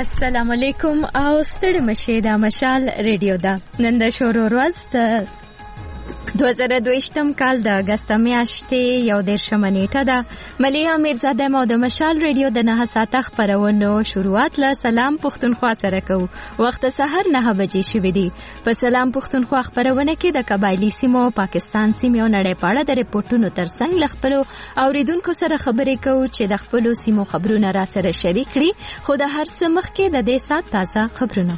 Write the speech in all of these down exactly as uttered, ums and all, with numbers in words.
السلام علیکم او ستړي مشه د مشال ریډیو دا نن د شورو ورځ دوه زره دویشتم کال د اگست میاشتې یو دېرشمه نیټه ده. ملیحه میرزاده مو د مشال ریډیو د نهه ساعته خپرونو شروعات له سلام پښتونخوا سره کوو. وخت سحر نهه بجې شوي دي. په سلام پښتونخوا خپرونه کې د قبایلي سیمو، پاکستان سیمې او نړۍ په اړه د ریپورټونو ترڅنګ له خپلو اوریدونکو سره خبرې کوو چې د خپلو سیمو خبرونه را سره شریک کړي. خو د هر څه مخکې د دې ساعت تازه خبرونه.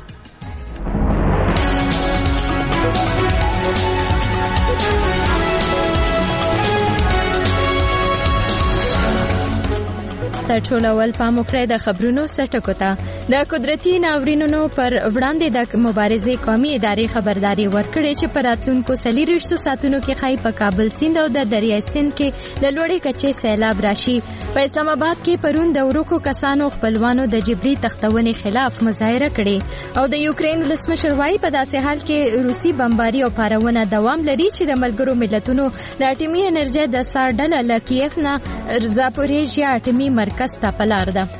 تر ټولو اول پام وکړئ د خبرونو سرټکو ته. د قدرتي ناورینونو پر وړاندې د مبارزې قومي ادارې خبرداري ورکړې چې په راتلونکو څلوېښتو ساعتونو کې ښایي په کابل سیند او د دریای سیند کې د لوړې کچې سیلاب راشي. په اسلام آباد کې پرون د ورکو کسانو خپلوانو د جبري تختونې خلاف مظاهره کړې او د یوکرین ولسمشر وايي په داسې حال کې روسي بمباري او پارونه دوام لري چې د ملګرو ملتونو د اټومي انرژي د سار ډله له کیف نه زاپوریژیا اټومي مرکز ته په لار ده.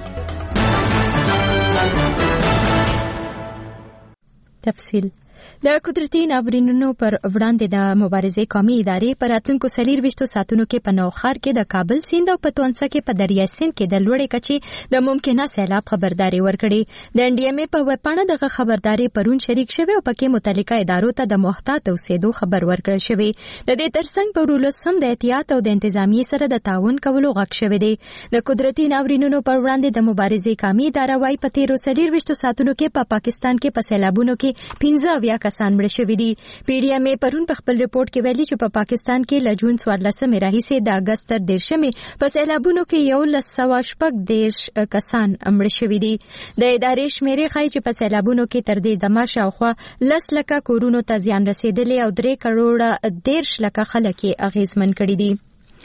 تفصیل د قدرتي ناورینونو پر وړاندې د مبارزې قومي ادارې په راتلونکو څلوېښتو ساعتونو کې په نوښار کې د کابل سیند او په تونسه کې په دریای سیند کې د لوړې کچې د ممکنه سیلاب خبرداري ورکړې. د ان ډي ام ای په ویبپاڼه دغه خبرداري پرون شریک شوی او پکې متعلقه ادارو ته د محتاط اوسېدو خبر ورکړل شوی. د دې ترڅنګ په ورولسم د احتیاط او د انتظامیې سره د تعاون کولو غږ شوی دی. د قدرتي ناورینونو پر وړاندې د مبارزې قومي اداره وايي په تیرو څلوېښتو ساعتونو کې په پاکستان کې په سیلابونو کې پنځه اویا کسان مړه شوي دي. پی ډي ام ای پرون په خپل ریپورت کې ویلي چې په پا پاکستان کې له جون څوارلسمې راهیسې د اګست تر دېرشمې په سیلابونو کې یولس سوه شپږ دېرش کسان مړه شوي دي. د ادارې شمیرې ښایي چې په سیلابونو کې تر دې دمه شاوخوا لس لکه کورونو ته زیان رسېدلی او درې کروړه دېرش لکه خلک یې اغېزمن کړي دي.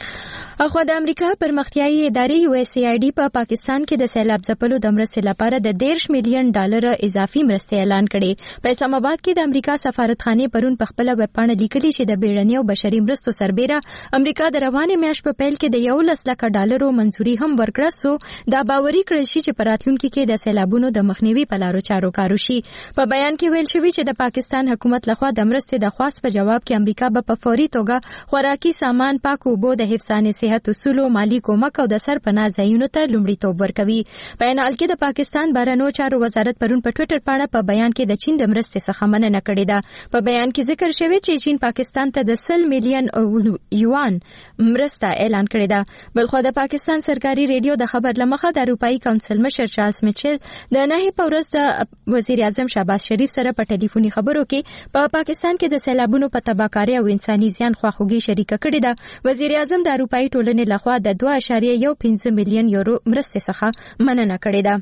اخوا د امریکا پرمختیایي ادارې یو اس ای آی ډي په پاکستان کې د سیلاب ځپلو د مرستې لپاره د دېرش میلیون ډالر اضافي مرستې اعلان کړي. په اسلام آباد کې د امریکا سفارتخانې پرون په خپله ویبپاڼه لیکلي چې د بیړني او بشري مرستو سربیره امریکا د روانې میاشت په پیل کې د یولس لکه ډالرو منظوري هم ورکړه څو دا باوري کړل شي چې په راتلونکي کې د سیلابونو د مخنیوي په لارو چارو کار وشي. په بیان کې ویل شوي چې د پاکستان حکومت لخوا د مرستې د خواست په جواب کې امریکا به په فوري توګه خوراکي سامان، پاکو اوبو، د حفظان صحت اصولو، مالی کومک او د سرپناه ځایونو ته لومړیتوب ورکوي. په عین حال کې د پاکستان بهرنیو چارو وزارت پرون په ټویټر پاڼه په بیان کې د چین د مرستې څخه مننه کړې ده. په بیان کې ذکر شوی چې چین پاکستان ته د سل میلیون یوان مرسته اعلان کړې ده. بلخو د پاکستان سرکاري ریډیو د خبر لمخه د اروپایي کونسل مشر چارلز میچل د نهي په ورځ د وزیر اعظم شهباز شریف سره په ټلیفوني خبرو کې په پاکستان کې د سیلابونو په تباکارۍ او انساني زیان خواخوږي شریکه کړې ده. وزیر اعظم د اروپایي ټولنې لخوا د دوه اعشاریه یو پنځه میلیون یورو مرستې څخه مننه کړې ده.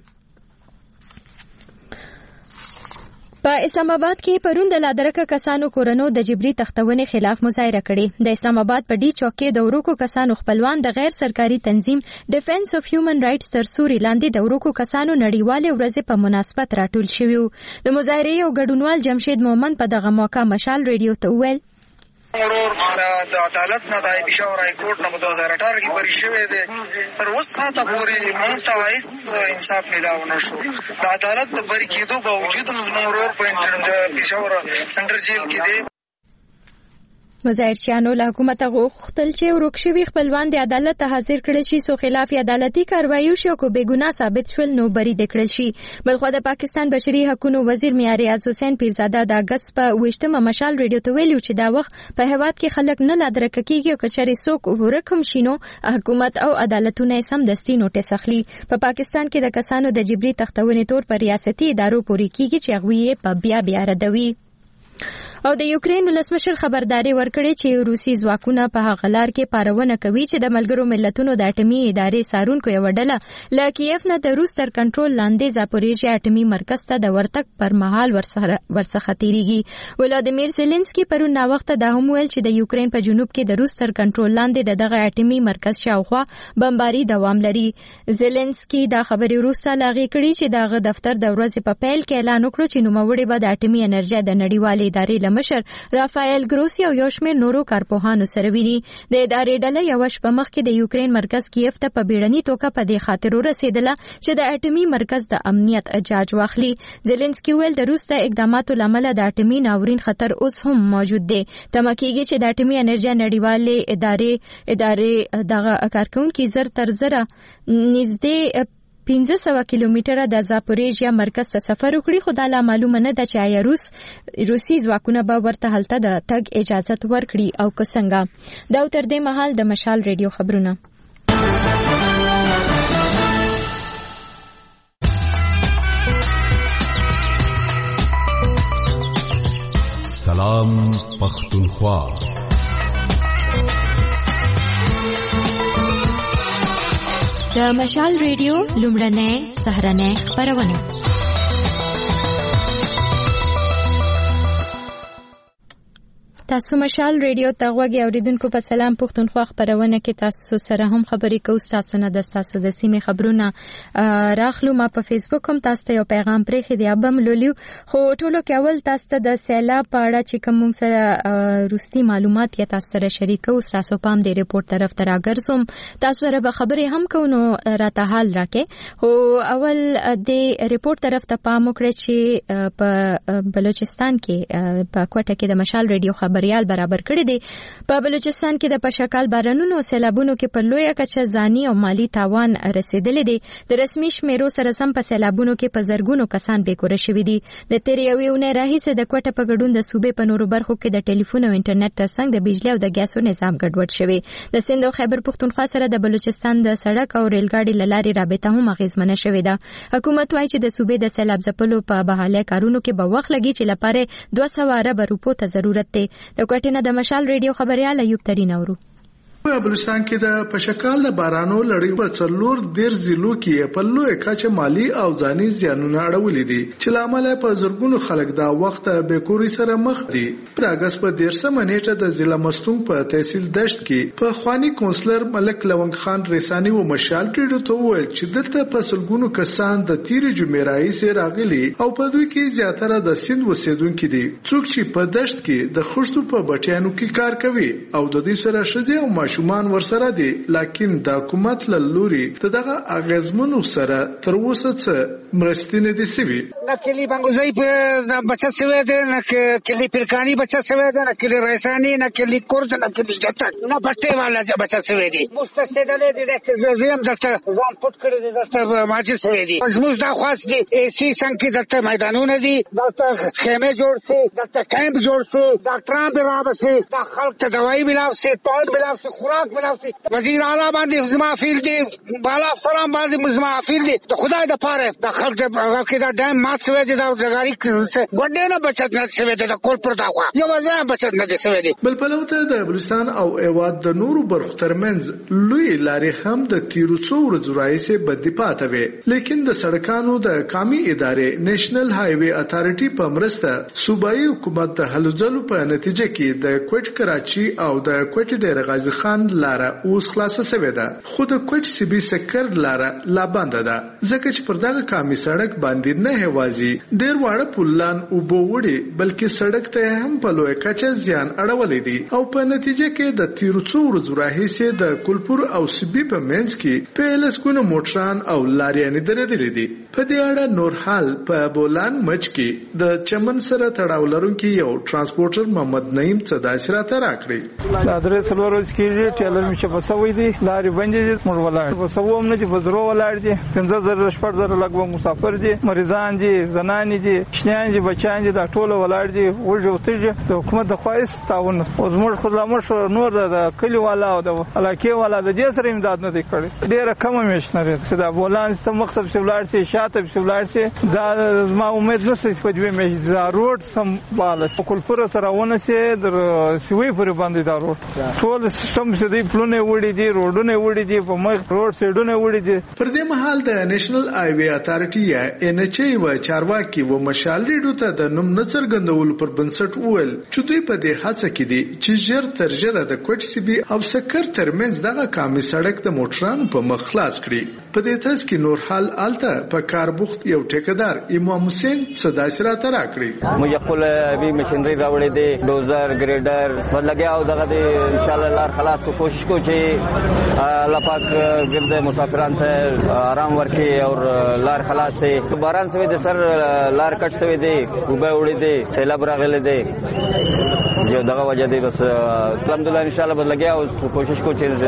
په اسلام آباد کې پرون د لادرکه کسانو کورنو د جبري تختونې خلاف مظاهره کړې. د اسلام آباد په ډي چوک کې د ورکو کسانو خپلوان د غیر سرکاري تنظیم ډیفنس اف هیومن رائټس تر سوري لاندې د ورکو کسانو نړیوالې ورځې په مناسبت راټول شوي وو. د مظاهرې یو ګډونوال جمشید مومن په دغه موقع مشال ریډیو ته وویل ورور د عدالت نه د پېښور های کورټ نه په دوه زره اټھارہ کې بری شوی دی. تر اوس ساعته پورې موږ ته هیڅ انصاف میلاو نه شو. د عدالت د بری کېدو باوجود زموږ ورور په پېښور سنټر جیل کې دی. مظاهرچیانو له حکومته غوښتل چې ورک شوي خپلوان د عدالت ته حاضر کړل شي څو خلاف عدالتي کاروایي وشي او که بېګناه ثابت شول نو بری دې کړل شي. بلخوا د پاکستان بشري حقونو وزیر میا ریاض حسین پیرزاده د اګست په اوویشتمه مشال ریډیو ته ویلي چې دا وخت په هېواد کې خلک نه لادرکه کېږي او که چېرې څوک ورک هم شي نو حکومت او عدالتونه یې سمدستي نوټس اخلي. په پاکستان کې د کسانو د جبري تختونې تور په ریاستي ادارو پورې کېږي چې هغوی یې په بیا بیا ردوي. او د یوکرین ولسمشر خبرداري ورکړې چې روسي ځواکونه په هغه لار کې پارونه کوي چې د ملګرو ملتونو د اټومي ادارې څارونکو یوه ډله له کیف نه د روس تر کنټرول لاندې زاپوریژیا اټومي مرکز ته د ورتګ پر مهال ورڅخه تیریږي. ولادیمیر زیلنسکي پرون ناوخته دا هم ویل چې د یوکرین په جنوب کې د روس تر کنټرول لاندې د دغه اټومي مرکز شاوخوا بمباري دوام لري. زیلنسکي دا خبرې وروسته لاغې کړي چې دغه دفتر د ورځې په پیل کې اعلان وکړ چې نوموړی به د اټومي انرژي د نړیوالې ادارې لمشر رافایل ګروسی او یو شمېر نورو کارپوهانو سره ویني. د ادارې ډله یو شپه مخکې د یوکرين مرکز کیف ته په بیړني توګه په دې خاطر ورسېدله چې د اټومي مرکز د امنیت جاج واخلي. زيلنسکي ویل د روس د اقداماتو لامل د اټومي ناورین خطر اوس هم موجود دی. تمه کېږي چې د اټومي انرژي نړیوالې ادارې ادارې دغه کارکونکو زر تر زره نږدې پنځه سوه کیلومتره د زاپوریژیا مرکز ته سفر وکړي، خو دا لا معلومه نه ده چې آیا روس روسي ځواکونه به ورته هلته د تګ اجازه ورکړي او که څنګه. دا تر دې مهال د مشال ریډیو خبرونه. سلام پختونخوا. د مشال ریډیو لومړنۍ سهارنۍ خبرونه. تاسو مشال ریډیو ته غوږی اوریدونکو په سلام پختونخوا خبرونه کې تاسو سره هم خبرې کوو. تاسو نه د تاسو د سیمې خبرونه راخلو. ما په فیسبوک هم تاسو ته یو پیغام پرېښی دی ابم لولیو، خو ټولو کې اول تاسو ته د سیلاب په اړه چې کوم سره روستي معلومات یا تاسو سره شریکو. تاسو پام دې ریپورت طرف ته راګرځوم، تاسو سره به خبرې هم کوو نو راته حال راکې. خو اول د ریپورت طرف ته پام وکړئ چې په بلوچستان کې په کوټه کې د مشال ریډیو خبر ریال برابر کړی دی. په بلوچستان کې د پشکال بارانونو او سیلابونو کې په لویه کچه ځاني او مالی تاوان رسیدلی دی. د رسمي شمیرو سره سم په سیلابونو کې په زرګونو کسان بیکوره شوي دي. د تیرې یوې اونۍ راهیسې د کوټه په ګډون د صوبې په نورو برخو کې د ټلیفون او انټرنیټ ترڅنګ د بجلی او د ګیسو نظام ګډوډ شوی. د سند او خیبر پختونخوا سره د بلوچستان د سړک او ریل ګاډي لارې رابطه هم اغیزمنه شوې ده. حکومت وايي چې د صوبې د سیلاب ځپلو په بحاله کارونو کې به وخت لګي چې لپاره دوه سوه ارب روپو ته ضرورت دی. د کوټې نه د مشال ریډیو خبريال ایوب ترين اورو. په بلوچستان کې د پشکال د بارانو لړۍ په څلور ډیر ضلعو کې په لوی کچه مالی او ځاني زیانونه اړولې دي چې لامل په زرګونو خلک دا وخت به کوري سره مخ دي. په اگست په دیرشمه نیټه د ضلع مستونګ په تحصیل دشت کې په خواني کونسلر ملک لونګ خان ریسانی و مشال ریډیو ته وویل چې دلته په سلګونو کسان د تیر جمعې راهیسې راغلي او په دوی کې زیاتره د سند اوسیدونکو دي، څوک چې په دشت کې د خښتو په بټیانو کې کار کوي او د دې سره شځه او ماشومان ورسره دي. لیکن د حکومت له لوري دغه اغیزمنو سره تر اوسه څه مرستې نه دي سوي. نه کلی بنګوزای په بچا سوي ده، نه کلی پرکانی بچا سوي ده، نه کلی رئیسانی، نه کلی کورد، نه کلی جټک، نه پټه والا بچا سوي دي. مستسدل دي د زیم دسته ځان پټ کړی دي، دسته ماجي سوي دي. زموږ د خاص دي سی څنګه دلته میدانونه دي، دلته خیمه جوړ سي، دلته کیمپ جوړ سي، ډاکټران به راوسي، د خلک ته دوايي ملاو سي، پاور ملاو سي، خوراک وزیر اعلی باندې زمافیل دي، بالا سلام باندې زمافیل دي. د خدای د پاره د خلک هغه کې دا ډیم مات شوی دی، دا ځګاری ګوندې نه بچت نه شوی دی، د کول پر دا خوا یو ځای بچت نه شوی دی. بل په لوته د بلوچستان او ایواد د نورو برخو ترمنځ لوی لارې هم د تیرو څو ورځو راهیسې بدې پاتې وې، لیکن د سړکانو د قومي ادارې نېشنل های وے اتھارټي په مرسته صوبایي حکومت د هلو ځلو په نتیجه کې د کوټ کراچي او د کوټ ډیر غازی خان لاره اوس خلاصه شوې ده، خو د کوټ سی بي سکر لاره لا بند ده، ځکه چې پر دغه قومي سړک باندې نه هوازي ډیر واړه پلان او بووړي بلکې سړک ته هم په لوی کچه زیان اړولې دي او په نتیجه کې د تیرو څو ورځو راهیسې د کلپور او سبي په منځ کې په لسګونو موټران او لاریانې درېدلې دي. په دې اړه نور حال په بولان مچ کې د چمن سره تړاو لرونکي یو ترانسپورټر محمد نعیم صداسره ته راکړي. دا درې څلور ورځې کې ټیلر مشه په سوي دي، لارې بندې دي، موږ ولاړ په سوو هم نه چې په درو ولاړ دي، پنځه زره شپږ زره لګو مسافر دي، مریضان دي، زنانې دي، شنیان دي، بچیان دي، دا ټول ولاړ دي. وږي او تیږي د حکومت د خواهش تعاون او زموږ خدمت نور د کلی والا او د علاقې والا د دې سره امداد نه دی کړی. ډیره کم میشنری چې دا بولان ته مختلف شولار سي شاته شولار سي، دا ما امید نه سي په دې مې دا روډ سم بالا کول پر سره ونه سي در سوي پر باندې دا روډ ټول سیستم کوم څه دی پلونه وړي دي روډونه وړي دي په مخ روډ سایډونه وړي دي. پر دې مهال د نېشنل ای وی اتارټي یا ان ایچ ای و چارواکي و مشال ریډو ته د نوم نڅرګندولو پر بنسټ وویل چې دوی په دې هڅه کې دي چې ژر تر ژره د کوټ سیبي او سکر ترمنځ دغه کامي سړک د موټرانو په مخ خلاص کړي. په دې ترڅ کې نور حال الته په کار بوخت یو ټیکدار امام حسین صدا سره تر کړی. موږ خپل به مشینری راوړې دي ډوزر ګریډر ولګیا او دغه دي ان شاء الله لار خلاص کو کوشش کو چې الله پاک ګرد مسافران ته آرام ورکړي او لار خلاص شي. باران سوي د سر لار کټ سوي دي وبه وړي دي سیلاب راغلي دي جو دغه وجه دی. بس الحمدلله ان شاء الله بدلګیا او کوشش کو چې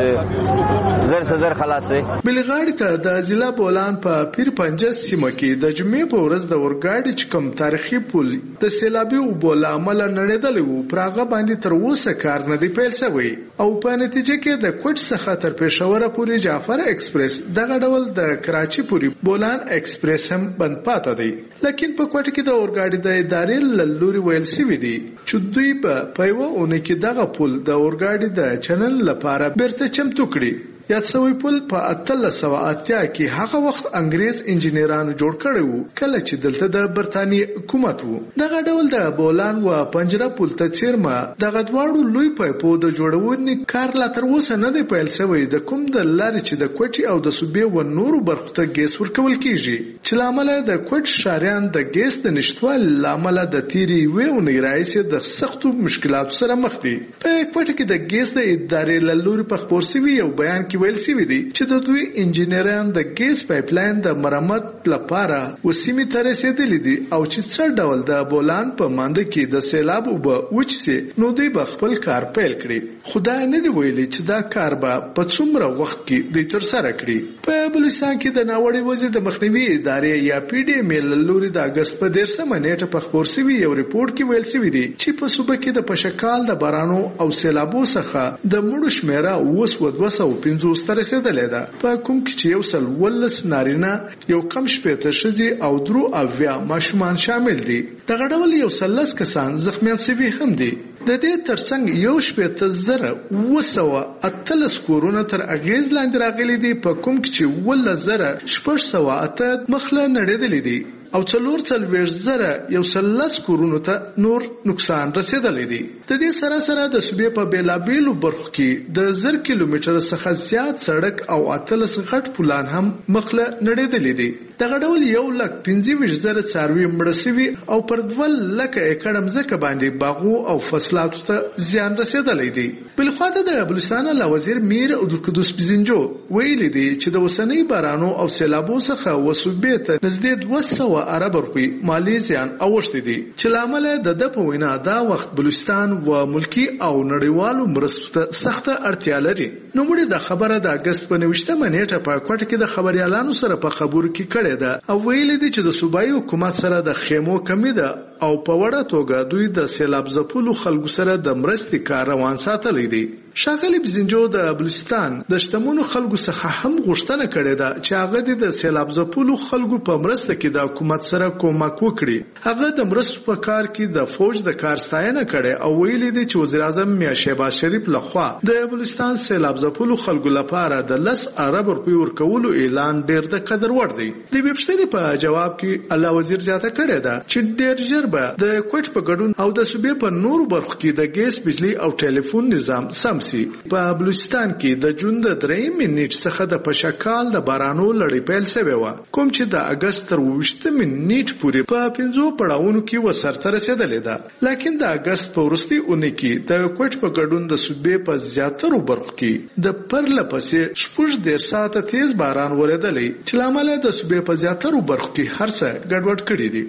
زر زر خلاص شي. بلغاړي ته د ضلع بولان په پیر پنجه سیمه کې د جمعې په ورځ د اورګاډي چکم تاریخي پل د سیلابي اوبو له امله نړېدلی و پر هغه باندې تر اوسه کار نه دی پیل شوی او په نتیجه کې د کوټ څخه تر پېښور پورې جعفر ایکسپریس دغه ډول د کراچي پورې بولان ایکسپریس هم بند پاتې دی. لیکن په کوټ کې د اورګاډي د ادارې له لوري ویل شوی دی چې دوی په پېوه اونې کې دغه پل د اورګاډي د چنل لپاره بیرته چمتو کړي. یاد سوی پل په اتلس سوه اتیا کې هغه وخت انګریز انجینرانو جوړ کړی وو کله چې دلته د برتانیې حکومت وو. دغه ډول د بولان و پنجره پل ته څیرمه دغه دواړو لوی پایپو د جوړونې کار لا تر اوسه نه دی پیل شوی د کوم د لارې چې د کوټي او د صوبې و نورو برخو ته ګیس ورکول کیږي چې لامل د کوټ شاریان د ګیس د نشټوال لامل د تیری وېونې راځي د سختو مشکلاتو سره مخ دي. په کوټ کې د ګیس د ادارې له لوري په خبر سوي یو بیان کې ویل شوی دی چې د دوی انجینران د ګیس پایپلاین د مرمت لپاره وسیمې ته رسیدلي دي او چې څه ډول د بولان په مانده کې د سیلاب اوبه وچسي نو دوی به خپل کار پیل کړي. خدای نه دی ویلي چې دا کار به په څومره وخت کې دوی تر سره کړي. په بلوچستان کې د ناوړي وضع د مخنیوي ادارې یا پی ډي ایم ال لوري د اگست په دیرشمه نیټه په خبر شوی یو ریپورت کې ویل شوی دی چې په صوبه کې د پشکال د بارانو او سیلابو څخه د مړو شمیره اوس و دوه سوه پنځوس ته رسیدلې ده. په کوم کې چې یو سل ولس نارینه یو کم شپېته ښځې او درو اویا ماشومان شامل دي. دغه ډول یو سل لس کسان زخمیان شوي هم دي. د دې ترڅنګ یو شپېته زره اوه سوه اتلس کورونه تر اغېز لاندې راغلي دي په کوم کې چې اوولس زره شپږ سوه اته مخله نړېدلي دي او څلور څلوېښت زره یو سل لس کورونو ته نور نقصان رسېدلی دی. د دې سره سره د صوبې په بېلابېلو برخو کې د زر کیلومتره څخه زیات سړک او اتلس غټ پلان هم مخله نړېدلی دي. دغه ډول یو لک پنځه ویشت زره څاروي مړه سوي او پر دوه لکه ایکړه مځکه باندې باغو او فصلاتو ته زیان رسېدلی دی. بلخوا ته د بلوچستان له وزیر میر عبدالقدوس بزنجو ویلي دی چې د اوسنۍ بارانو او سیلابو څخه وصوبې ته نږدې دوه سوه ارب روپۍ مالي زیان اوښتي دي چې لامل د د په وینا دا وخت بلوچستان و ملکی او نړیوالو مرستو ته سخته اړتیا لري. نو موږ د خبره د اگست په نوشتمه نیټه په کوټه کې د خبريالانو سره په خبرو کې کړې ده او ویلي دي چې د صوبایي حکومت سره د خیمو کمی ده او په وړه توګه دوی د سیلاب ځپلو خلکو سره د مرستې کار روان ساتلی دي. ښاغلي بزنجو د بلوچستان د شتمنو خلکو څخه هم غوښتنه کړې ده چې هغه د سیلاب ځپلو خلکو په مرسته کې د حکومت سره کومک وکړي. هغه د مرستو په کار کې د فوج د کار ستاینه کړې او ویلي دي چې وزیر اعظم میاں شهباز شریف لخوا د بلوچستان سیلاب ځپلو خلکو لپاره د لس ارب روپۍ ورکولو اعلان ډېر د قدر وړ دی. د ویبشتري په جواب کې الله وزیر زیاته کړې ده چې ډېر ژر به د کوټ په ګډون او د صوبې په نورو برخو کې د ګیس بجلی او ټلیفون نظام سم سي. په بلوچستان کې د جون د درېیمې نیټې څخه د پشکال د بارانو لړۍ پیل شوې وه کوم چې د اګست تر اوویشتمې نیټې پورې په پنځو پړاوونو کې وسرته رسېدلې ده. لیکن د اګست په وروستۍ اونۍ کې د کوټ په ګډون د صوبې په زیاترو برخو کې د پرله پسې شپږ دېرش ساعته تیز باران ورېدلی چې له امله د صوبې په زیاترو برخو کې هر څه ګډوډ کړي دي.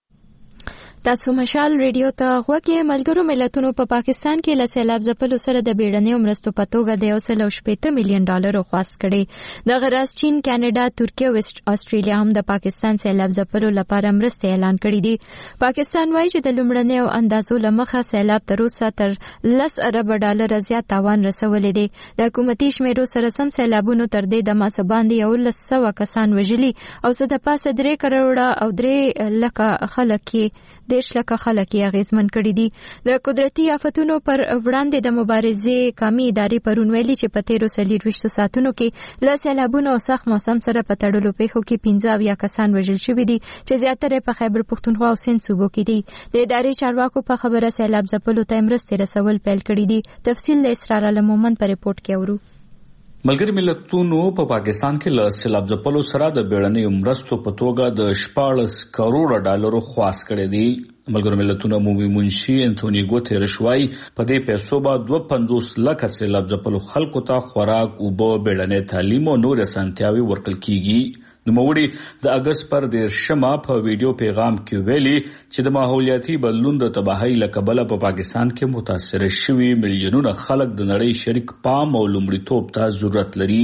تاسو مشال ریډیو ته غوږی ملګرو ملتونو په پا پاکستان کې له سیلاب ځپلو سره د بیړنیو مرستو په توګه د یو سل او شپېته میلیون ډالرو خواست کړي. دغه راز چین، کاناډا، ترکیه او استرالیا هم د پاکستان سیلاب ځپلو لپاره مرستې اعلان کړي دي. پاکستان وایي چې د لومړنیو اندازو له مخه سیلاب تر اوسه تر لس ارب ډالر زیات تاوان رسولی دی. د حکومتي شمیرو سره سم سیلابونو تر دې دمه څه باندې یولس سوه کسان وژلي او څه د پاسه درې کروړه او درې لکه خلک یې د دیش لکه خلک یې اغیزمن کړي دي. د قدرتي آفتونو پر وړاندې د مبارزې قومي ادارې پرون ویلي چې په تیرو څلوېښتو ساعتونو کې له سیلابونو او سخت موسم سره په تړلو پیښو کې پنځه اویا کسان وژل شوي دي چې زیاتره په خیبر پښتونخوا او سند صوبو کې دي. د ادارې چارواکو په خبره سیلاب ځپلو ته مرستې رسول پیل کړي دي. تفصیل له اسرار عالم مومن په ریپورت کې اورو. ملګری ملتونو په پا پاکستان کې له سیلاب ځپلو سره د بیړنیو مرستو په توګه د شپاړس کروڑه ډالرو خواست کړي دي. ملګری ملتونو عمومي منشي انټونی ګوتریش وايي په دې پیسو به دوه پنځوس لکه سیلاب ځپلو خلکو ته خوراک، اوبه، بیړنی تعلیم او نور اسانتیاوي ورکړل کیږي. نوموړي د اگست پر دیرشمه په ویډیو پیغام کې ویلي چې د ماحولیاتي بدلون د تباهۍ له کبله په پاکستان کې متاثر شوي میلیونونه خلک د نړۍ شریک پام او لومړیتوب ته ضرورت لري.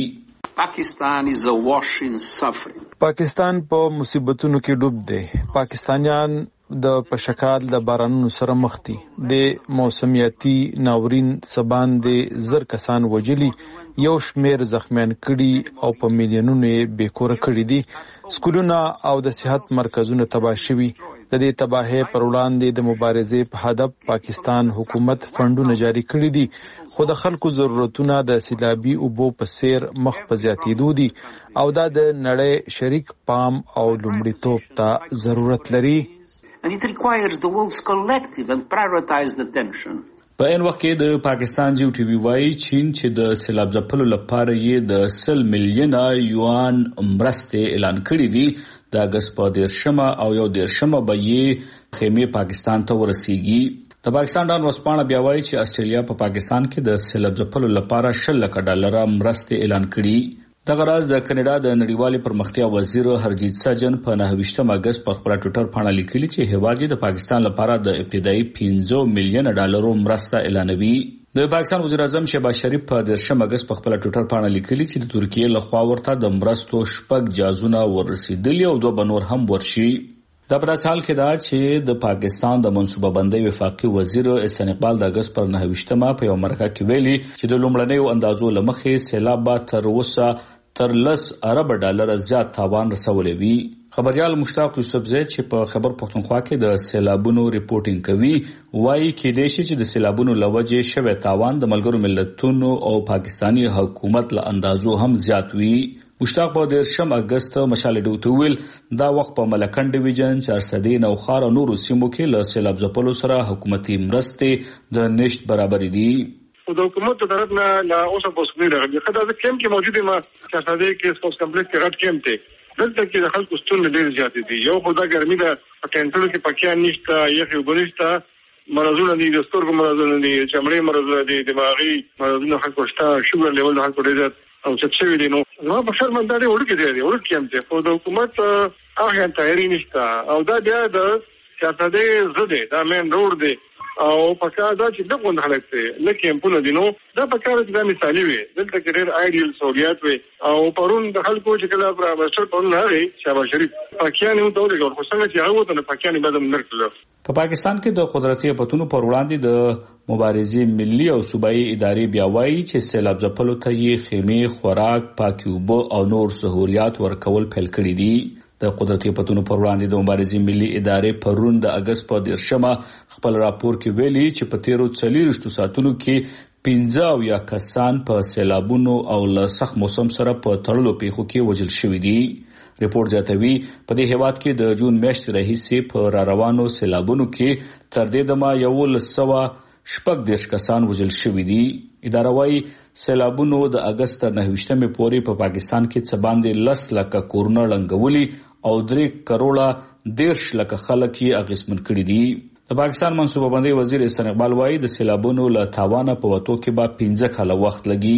پاکستان is awash in suffering. پاکستان په مصیبتونو کې ډوب دی. پاکستانیان د پشکال د بارانونو سره مخ دي. د موسمیاتي ناورین سبان د زر کسان وجلی، یو شمیر زخمیان کړي او په میلیونونو یې بیکوره کړي دي. سکولونه او د صحت مرکزونه تباه شوي. د دې تباهۍ پر وړاندې د مبارزې په هدف پاکستان حکومت فندونه جاری کړي دي، خو د خلکو ضرورتونه د سیلابي اوبو په څیر مخ په زیاتېدو دي او دا د نړۍ شریک پام او لومړیتوب ته ضرورت لري. And it requires the world's collective and prioritized attention. په ان وخت کې د پاکستان جیو ټي وی وايي چین چې د سیلاب ځپلو لپاره یې د سل میلیونه یوان مرستې اعلان کړي دي. د اگست په دیرشمه او یو دیرشمه به یې خیمې پاکستان ته ورسیږي. د پاکستان ډان ورځپاڼه بیا وايي چې استرالیا په پاکستان کې د سیلاب ځپلو لپاره شل لکه ډالره مرستې اعلان کړي. دغه راز د کاناډا د نړیوالې پرمختیا وزیر هرجیت سجن په نهه اگست په خپل ټوئیټر باندې لیکلي چې هیواد د پاکستان لپاره د ابتدایي پنځه میلیونه ډالرو مرسته اعلانوي. د پاکستان وزیر اعظم شهباز شریف په دیرشم اگست په خپل ټوئیټر باندې لیکلي چې د ترکیې لخوا ورته د مرستو شپږ جازونه ورسېدلي او دوه بنور هم ورشي. دا په داسې حال کې ده چې د پاکستان د منصوبه بندۍ وفاقي وزیر احسان اقبال د اگست پر نهه په یو مرکه کې ویلي چې د لومړنیو اندازو لمخې سیلاب به تر اوسه تر لس ارب ډالر زیات تاوان رسولی وي. خبريال مشتاق یوسفزی چې په خیبر پښتونخوا کې د سیلابونو ریپورټینګ کوي وایي کېدای شي چې د سیلابونو له وجې شوی تاوان د ملګرو ملتونو او پاکستانی حکومت له اندازو هم زیات وي. مشتاق په دیرشم اگست مشال ډوټ ویل دا وخت په ملکن ډیویژن، چارسدی، نوخار او نورو سیمو کې له سیلاب ځپلو سره حکومتي مرستې د نشت برابر دي. د حکومت په طرف نه لا اوسه پوسټ نه راغلی. خدای د کیم کې موجوده ما چارسدی کې سپورټ کمپلیکس کې غټ کیم ته دلته کې د خلکو ستون ډېر زیات دي. یو خدای ګرمي ده په کینټلو کې پکې نشته، یخ یو بنشته، مرزونه دي، د سترګو مرزونه دي، چمړې مرزونه دي، دماغي مرزونه خلکو شته، شوګر لیول خلکو ډېر او چې څه ویلي نو نو په شرم باندې ورګي دی ورګي هم ته خو د حکومت هغه تیاری نشته او دا بیا د چارسدی زده دا مین روډ دی او پکا دا چې دغه خلک ته لکه په دینو دا پکا د مثالي وي دلته کې ډېر آیډیل سہولیات وي او پرون د خلکو چې کله پر مستر پرون هغه شابه شریف پاکستاني ته ورغور خو څنګه چې هغه ته پاکستاني بدم نرکل. په پاکستان کې د قدرتي آفتونو پر وړاندې د مبارزې ملي او صوبایي ادارې بیا وایي چې سیلاب ځپلو ته یې خیمې، خوراک، پاکي اوبه او نور سہولیات ورکول پیل کړي دي. د قدرتي آفتونو پر وړاندې د مبارزې ملي ادارې پرون د اگست په دیرشمه خپل راپور کې ویلي چې په تیرو څلوېښتو ساعتونو کې پنځه اویا کسان په سیلابونو او له سخت موسم سره په تړلو پیښو کې وژل شوي دي. ریپورت زیاتوي په دې هیواد کې د جون میاشتې راهیسې په را روانو سیلابونو کې تر دې دمه یولس سوه شپږ دېرش کسان وژل شوي دي. اداره وايي سیلابونو د اگست تر نهه پورې په پاکستان کې څه باندې لس لکه کورونه ړنګولي او درې کروړه دېرش لکه خلک یې اغېزمن کړي دي. د پاکستان منصوبه بندۍ وزیر احسان اقبال وايي د سیلابونو له تاوانه په وتو کې به پنځه کاله وخت لګي.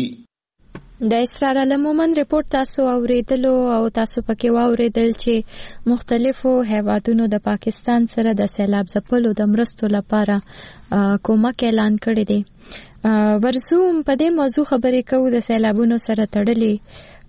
د اسرار علمومن ریپورت تاسو اوریدلو او تاسو پکې واوریدل چې مختلفو هیوادونو د پاکستان سره د سیلاب ځپلو د مرستو لپاره کومک اعلان کړی دی. ورزو په دې موضوع خبرې کوو د سیلابونو سره تړلې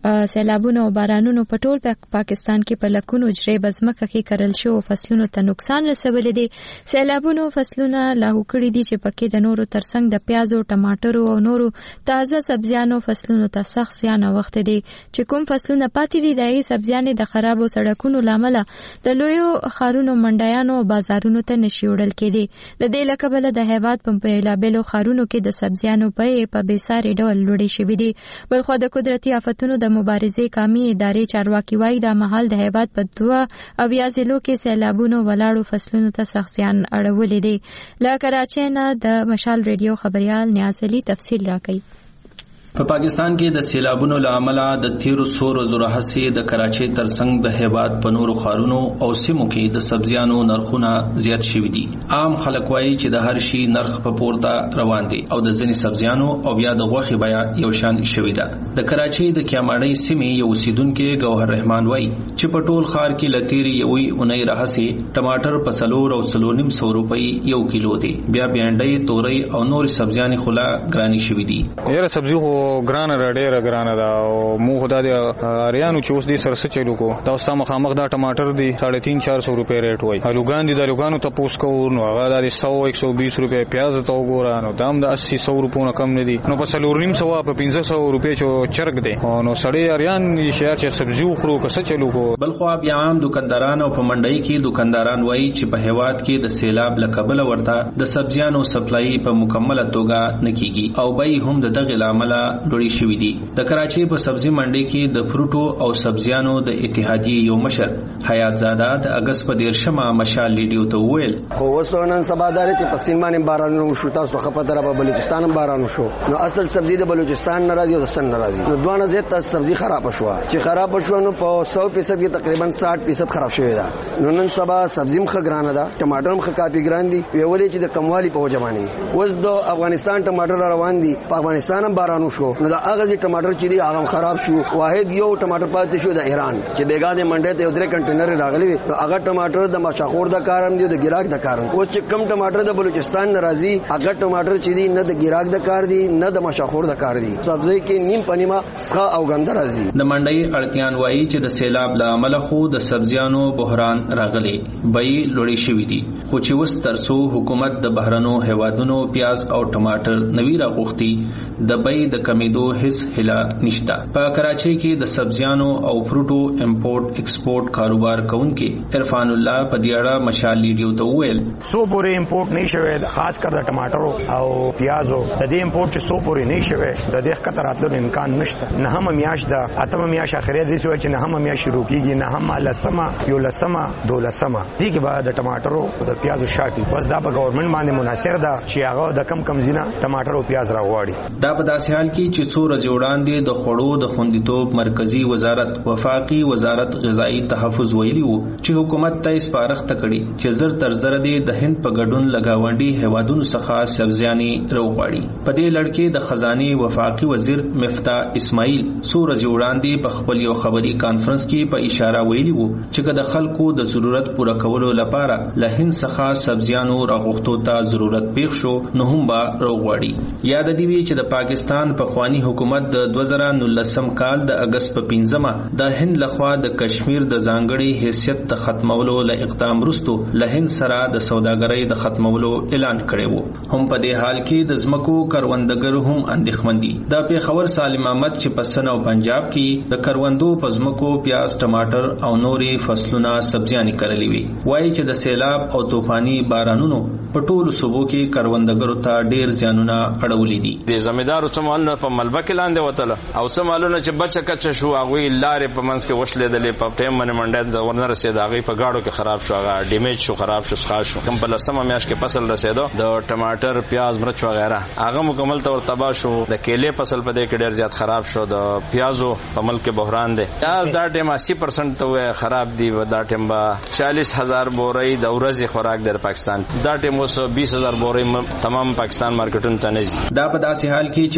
سیلابونو او بارانونو په ټول پاکستان کې په لکونو جری بزمکه کې کرل شو فصلونو ته نقصان رسولې دي. سیلابونو فصلونه لاهو کړي دي چې پکې د نورو ترڅنګ د پیازو، ټماټرو او نورو تازه سبزیانو فصلونو ته سخت زیان وخت دي چې کوم فصلونه پاتې دي دغه سبزیانې د خرابو سړکونو لامل د لویو خارونو منډیانو او بازارونو ته نشي وړل کېدي. د دې لکبل د هیواد په بیلابیلو خارونو کې د سبزیانو په په بیساري ډول لوړې شوې دي. بلخو د قدرتي آفتونو د مبارزې قومي ادارې چارواکي وايي د محل د هیواد په دوه اویا ضلعو کې سیلابونو ولاړو فصلونو ته سخت زیان اړولې دي. له کراچۍ نه د مشال ریډیو خبريال نیاز علي تفصیل راکړي. په پاکستان کې د سیلابونو له امله د تیرو څو ورځو راهیسې د کراچۍ ترڅنګ د هیواد په نورو ښارونو او سیمو کې د سبزیانو نرخونه زیات شوي دي. عام خلک وایي چې د هر شي نرخ په پورته روان دي او د ځینې سبزیانو او بیا د غوښې بیه یو شان شوې ده. د کراچۍ د کیاماړۍ سیمې یو اوسیدونکي ګوهر رحمان وایي چې په ټول ښار کې له تیرې یوې اونۍ راهیسې ټماټر په څلور او څلور نیم سوه روپۍ یو کیلو دی. بیا بینډۍ، تورۍ او نورې سبزیانې خو لا ګرانې شوي دي. ډېره سبزي خو ګرانه ده، ډېره ګرانه ده او مو خدا د اریانو چې اوس دې سره څه چلو کو دا اوس مخامخ دا ټماټر دی ساڑھے تین چار سو روپے ریټ وای. الوګان دي د الوګانو ته پوس کو نو هغه د سو ایک سو بیس روپے، پیاز ته وګوره نو دام د اسی سو روپو نه کم نه دي. نو په څلور نیم سو په پنځه سو روپے چې چرګ دی نو سړی اریان شهر چې سبزی خورو که څه چلو کو. بلخو بیا عام دکانداران او په منډۍ کې دکانداران وایي چې په هیواد کې د سیلاب لکبل ورته د سبزیانو سپلای په مکمله توګه نکېږي او بای هم د دغه لامل لوړی شوی دي. د کراچۍ په سبزی منډۍ کې د فروټو او سبزیانو د اتحادیې یو مشر حیات زاده د اگست په دیرشمه مشال ریډیو ته وویل خو وسو نن سبا دار چې په سین باندې باران وشو، تاسو خو پته را په بلوچستان باران وشو نو اصل سبزی د بلوچستان ناراضي او د سن ناراضي نو دوه نه زیات سبزی خراب شو چې خراب شو نو په سو فیصد کې تقریبا ساٹھ فیصد خراب شوی دا. نو نن سبا سبزی مخ ګرانه ده، ټماټر مخ کافي ګران دي ویولې چې د کموالی په وجماني اوس د افغانستان ټماټر روان دي، په افغانستان هم باران وشو نو دا هغه ټماټر چې دی هغه خراب شو. واحد یو ټماټر پاتې شو د ایران چې بیګا د منډه ته درې کنټینر راغلي نو هغه ټماټر د ماشاخور د کارم دی د ګراک د کارم او چې کم ټماټر د بلوچستان ناراضي هغه ټماټر چې دی نه د ګراک د کار دی نه د ماشاخور د کار دی. سبزی کې نیم پنیما ښه او ګنده راځي. د منډۍ اړتیان وایي چې د سیلاب له امله خو د سبزیانو بحران راغلی، بای لوړې شوې دي خو چې وس ترڅو حکومت د بهرنو هیوادونو پیاز او ټماټر نوی راغوښتي د بای د کمیدو هیڅ هله نشته. په کراچۍ کې د سبزیانو او فروټو امپورټ ایکسپورټ کاروبار کوونکي عرفان الله په دیاړه مشال ریډیو ته وویل سو پورې امپورټ نه شوی د خاص کر د ټماټرو او پیازو د دې امپورټ چې سو پورې نه شوی د دې خطر راتلو امکان نشته. نه هم میاش د اتم میاش اخري دي چې نه هم میاش شروع کیږي نه هم لسمه یو لسمه دولسمه دي کې بعد د ټماټرو او د پیازو شاټي بس دا په ګورنمنت باندې منحصر ده چې هغه د کم کم زینه ټماټر او پیاز راغواړي. دا په داسې حال کې چې څو ورځې وړاندې د خوړو د خوندیتوب مرکزی وزارت وفاقي وزارت غذایی تحفظ ویلي وو چې حکومت ته سپارښت کړي چې زر تر زر د هند په ګډون لګاونډي هیوادونو څخه سبزیانې راوغواړي. په دې لړ کې د خزانه وفاقي وزیر مفتاح اسماعیل څو ورځې وړاندې په خپل یو خبري کانفرنس کې په اشاره ویلي وو چې د خلکو د ضرورت پوره کولو لپاره له هند څخه سبزیانو راغوښتو ته ضرورت پیښ شو نو هم به راوغواړي. یاد دی وی چې د پاکستان په خوانی حکومت د دوه زره نولسم کال د اگست په پنځمه د هند لخوا د کشمیر د ځانګړي حیثیت د ختمولو ل اقدام وروسته له هند سره د سوداګرۍ د ختمولو اعلان کړی وو. هم په دې حال کې د ځمکو کروندګر هم اندېښمن دي. د پیښور سالم احمد چې په سن او پنجاب کې د کروندو په ځمکو پیاز، ټماټر او نورې فصلونه سبزیانې کرلې وي وایي چې د سیلاب او طوفاني بارانونو په ټولو صوبو کې کروندګرو ته ډېر زیانونه اړولې دي. د زمیدارو څه مالونه په ملبه کې لاندې وتله او څه مالونه چې بچه کچه شو هغوی لارې په منځ کې وشلېدلې په ټایم باندې منډه ورنه رسېده هغوی په ګاډو کې خراب شو، هغه ډیمیج شو، خراب شو، څښا شو. کوم په لسمه میاشت کې فصل رسېدو د ټماټر، پیاز، مرچ وغیره هغه مکمل طور تباه شو. د کېلې فصل په دې کې ډېر زیات خراب شو. د پیازو په ملک کې بحران دی. پیاز دا ټایم اسی پرسنټ ته خراب دی. دا ټایم به چالیس هزار بورۍ د ورځې خوراک دی پاکستان. دا ټایم اوس بیس هزار بورۍ تمام پاکستان مارکیټونو ته نه ځي. دا په داسې حال کې چې په پاکستان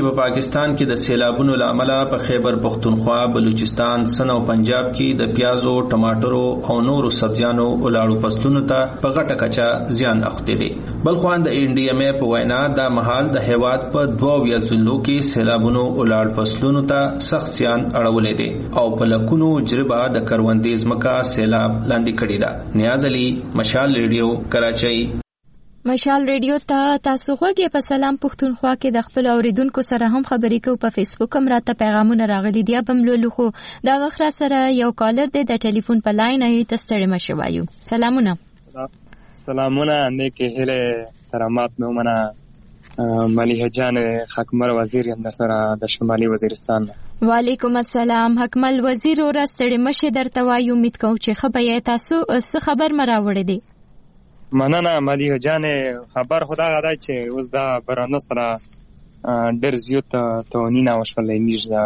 پاکستان کې د سیلابونو لامل په خیبر پختونخوا، بلوچستان، سن او پنجاب کې د پیازو، ټماټرو او نورو سبزیانو او لاړو فصلونو ته په غټه کچه زیان اخته دي. بل خو د ان ډي ام ای په وینا دا مهال د هیواد په دوه ویا ضلعو کې سیلابونو او لاړ فصلونو ته سخت زیان اړولې دي او په لکونو جربه د کروندې ځمکه سیلاب لاندې کړې ده. نیاز علي، مشال ریډیو، کراچۍ. مشال ریډیو ته تاسو غوږی په سلام پښتونخوا کې د خپل اوریدونکو سره هم خبرې کوو. په فیسبوک هم راته پیغامونه راغلي دي، بم لولو خو دا وخت سره یو کالر دی د ټلیفون په لاین ای تستړی مشه وایو. سلامونه. سلامونه، نیکه هله کرامات مې ومنه. ملیحه جان حکمر وزیر هم سره د شمالي وزیرستان. وعلیکم السلام حکمل وزیر، اور ستړی مشه درته وایو. امید کوم چې خبره تاسو څه خبر مراوړې دي. مننه ملیحه جان. خبر خدا غدا چې اوس دا برانه سره ډېر زیات توهین او شولې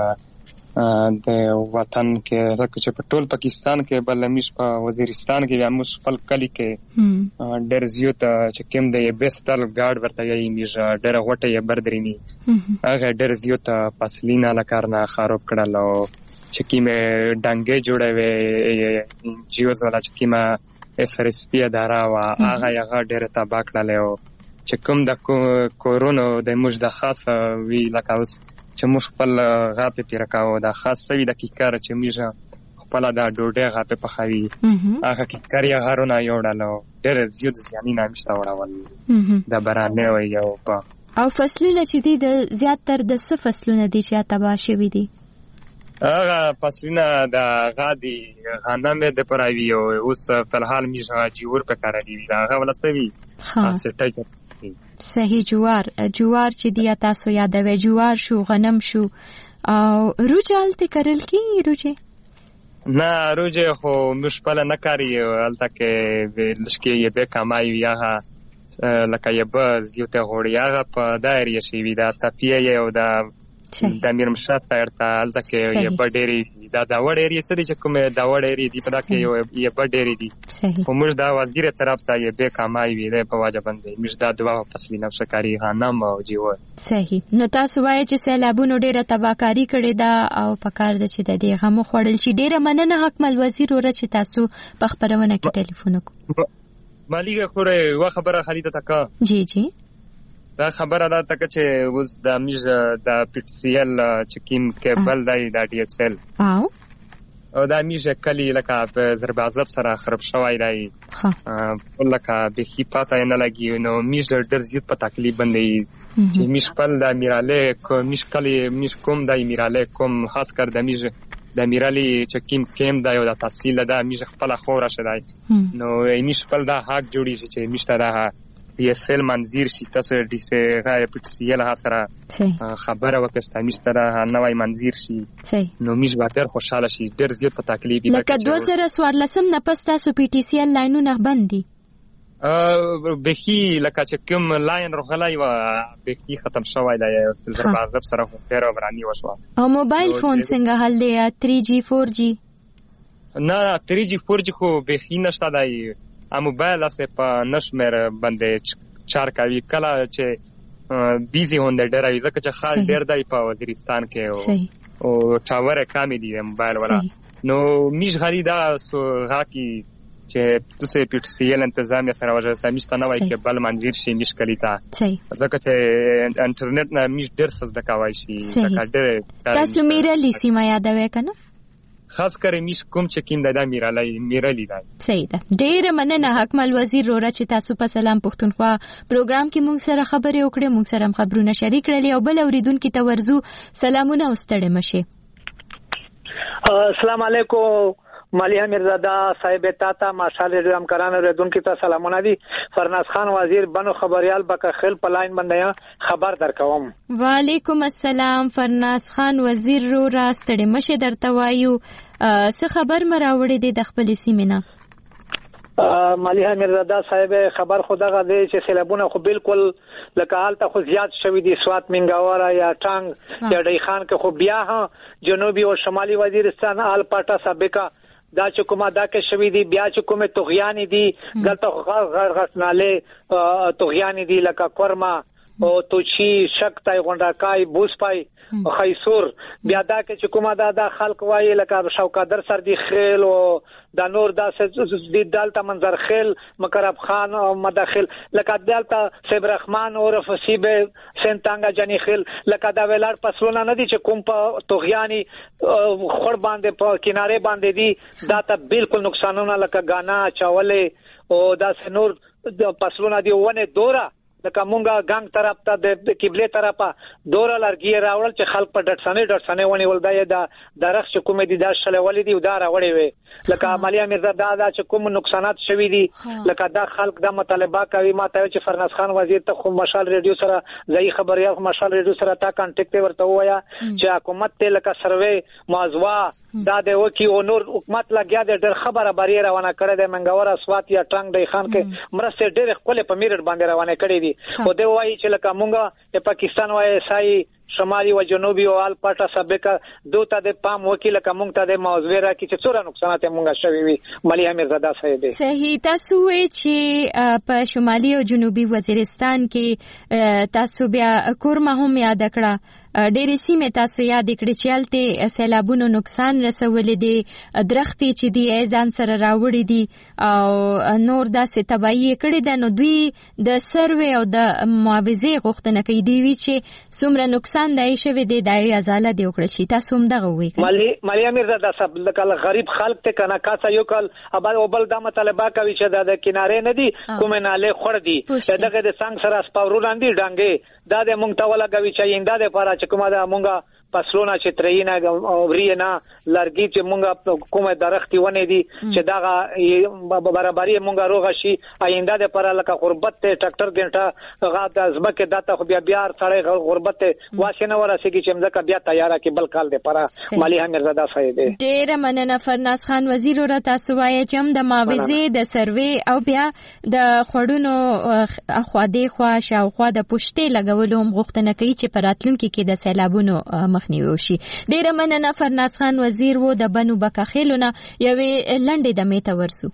نیژ د وطن کې راکه چې په ټول پاکستان کې بل میش په وزیرستان کې هم خپل کلی کې ډېر زیات چې کوم د بیستل ګارد ورته یې میژ ډېر غوټه یې بردرینی هغه ډېر زیات فاصلینا لکارنا خراب کړل او چې کیمه ډنګې جوړوي جیوز ولا چې کیمه اس ار اس پی اداره وا هغه هغه ډېر تباہ کړل او چې کوم د کورونا د موږ د خاص وی لکه اوس چې موږ خپل غاپې پیر کاوه د خاص سوي د کیکار چې موږ خپل د ډوډۍ غاپې پخوي هغه کیکار یې هارونه یوړل ډېر زیات ځانونه مشته وړول د برانه وي او په او فصلونه چې دي د زیات تر د څه فصلونه دي چې تباہ شوي دي؟ هغه فصلونه د غادي غنم د پراوی او اوس فلحال میږه جوړ په کار دی هغه ولا سوي خاصه صحیح. جوار جوار چې دی تاسو یادوي، جوار شو، غنم شو او روجال ته کرل کی روجه نه روجه خو مشپله نه کاری الته کې لشکې یې به کمای یاغه لکه یې به زیوته غوړی هغه په دایره شي وی دا تپیه او دا د میرمشات ترته الته کې یې بډېری دا دا وړېری سړي چې کومه دا وړېری دی په دا کې یې بډېری دی په موږ دا وزیر طرف ته یې به کمای وی له په واجب باندې موږ دا دوا فصلي نفسکاری غنم او جیو. صحیح. نو تاسو وایي چې سیلابونو ډېره تباہکاری کړې ده او په کار ده چې د دې غمو خوړل شي. ډېره مننه حکمل وزیر ور چې تاسو په خبرونه کې ټلیفون وکړو. مالیه خوره وا خبره خلیده تکا جی جی دا خبره ده تک چې اوس د میز د پی ټی سی ایل چې کیم کیبل دی د ډي ایکس ایل او او دا میز کلی لکه په ضربازب سره خراب شوی دی ها لکه به خي پاته نه لګي نو میز ډېر زیات په تکلیف باندې چې میز خپل د میراله کو میز کلی میز کوم د میراله کوم خاص کر د میز د میرالی چې کیم کیم دا یو د تحصیل دا میز خپل خوره شدای نو میز خپل دا حق جوړی چې میز ته دا ډي ایس ایل منظیر شي تاسو ډي سي غا پی ټی سی ایل سره خبره وکړه مستره نوای منظیر شي نو میش به ډېر خوشاله شي ډېر زیات په تکلیف دي. لکه دوه زره څوارلسم نه پس تاسو پی ټی سی ایل لاینونه بندي ا بخي لکه چې کوم لاین روغلای و بخي ختم شوی دی ضربازب سره ډېر ورانی وشو. او موبایل فون څنګه حل دی تھری جی فور جی؟ نه تھری جی فور جی خو بخي نشته دی. ا موبایل اسه په نشمر باندې چار کوي کله چې بیزی هوند ډېر وي ځکه چې خال ډېر دی په وزیرستان کې او ټاور کمی دی موبایل ولا نو میش غری دا سو غاکی چې تاسو پی ټی سی ایل تنظیم سره وجه میشته نه وای کې بل منځیر شي میش کلیتا ځکه چې انټرنیټ نه میش ډېر سز دکاوای شي ځکه ډېر تاسو میرلی سیمه یادوي کنه خاص کر میش کوم چې کیم د میرالای میرلی دا. صحیح ده. ډېر مننه حکمل وزیر رورا چې تاسو په سلام پښتونخوا پروګرام کې مونږ سره خبرې وکړې، مونږ سره خبرونه شریک کړل او بل اوریدونکو ته ورزو سلامونه واستړې مشه. السلام علیکم مالیه میرزاده صاحب تاتا ماشال ریډیو همکارانو اوریدونکو ته سلامونه دي. فرناز خان وزیر بنو خبريال بک خل پلاین باندې خبر درکوم. وعلیکم السلام فرناز خان وزیر رو راستړې مشه درته وایو څه خبر مراوړې دي د خپل سیمینه؟ مالیه میرزاده صاحب خبر خدغه دی چې سیلابونه خو بالکل لکه حالت خو زیات شوی دي سوات منګاوره یا ټانګ یا ډی خان کې خو بیا ها جنوبي او شمالي وزیرستان آل پاټا سابقا دا چې کومه دا کې شوی دي بیا چې کومه توغیان دي دلته غر غر غسناله توغیان دي لکه کورما او توچی شکتای غونډاکای بوسپای خیسور بیا دا کې چې کومه دا د خلک وایي لکه شوکادر سر دی خیل او دا نور دا د دالته منظر خیل مکرب خان او مداخل لکه دالته سیب رحمان او رفسیب سنتانګا جنی خیل لکه دا ویلار پسلونه نه دي چې کوم په توغیانی خور باندې په کناره باندې دي دا ته بالکل نقصانونه لکه غانا چاوله او دا سنور د پسلونه دی ونه دورا لکه مونږه ګنګ طرف ته د قبله طرفه دوره لرګي راوړل چې خلک په ډټسنې ډټسنې ونی ولدای دا درخ چې کومې دي دا شلې ولې دي دا راوړې وي لکه مالیا مرزا دا دا چې کوم نقصانات شوي دي لکه دا خلک دا مطالبه کوي ماته چې فرناز خان وزیر ته خو مشال ریډیو سره ځای خبريال مشال ریډیو سره تا کانټیکټ ورته وایا چې حکومت ته لکه سروې موضوع دا د وکی او نور حکومت لګیا د ډېر خبره بری روانه کړې د منګور اسوات یا ټنګ دی خان کې مرسته ډېر خپل په میرټ باندې روانه کړې دي او دی وایي چې لکه مونږه د پاکستان وایي سای شمالي و جنوبي او ال پټه سابقه دوته د پام وکیل کوم ته د موضوع را کی چې څوره نقصانات مونږه شوي وي ملي امیرزاده صاحب صحیح تاسو چې په شمالي او جنوبي وزیرستان کې تاسو بیا کورما هم یاد کړه ډېرې سیمې تاسو یاد کړئ چې هلته سیلابونو نقصان رسولې دي درختې چې دی ځان سره راوړي دي او نور داسې تباہي کړي ده نو دوی د سروې او د معاوضې غوښتنه کوي دی وی چې څومره نقصان دی شوی دی دای ازاله دی وکړي چې تاسو هم دغه وی مالی مالی امیرزاده صاحب لکه غریب خلک ته کنه کاسه یو کال ابل او بل د مطالبه کوي چې د کنارې نه دي کومه ناله خور دي دغه د څنګه سره سپاورونه دي ډانګې دا د مونږ ته ولګوي چې ایندا د لپاره چې کومه دا مونږه پسلونه چې ترینا او رینا لرګي چې مونږه کومه درختي ونه دي چې دا برابرۍ مونږه روغ شي آینده د لپاره لکه غربت ته ټریکټر ګنټه غا د ازبکه داته خو بیا بیا سړی غربت واسنه ورسېږي چې مزه بیا تیاره کې بل کال د لپاره مالی امیرزاده صاحب ډېر مننه فرناز خان وزیر را تاسو وایي چې هم د معاوضې د سروې او بیا د خړونو اخواده خوا شاوخوا د پښتې لګولو هم غوښتنه کوي چې په راتلونکي کې د سیلابونو مخنیوي وشي ډېر مننه فرناز خان وزیر و د بنو بکخیلونه یوې لنډې دمې ته ورسو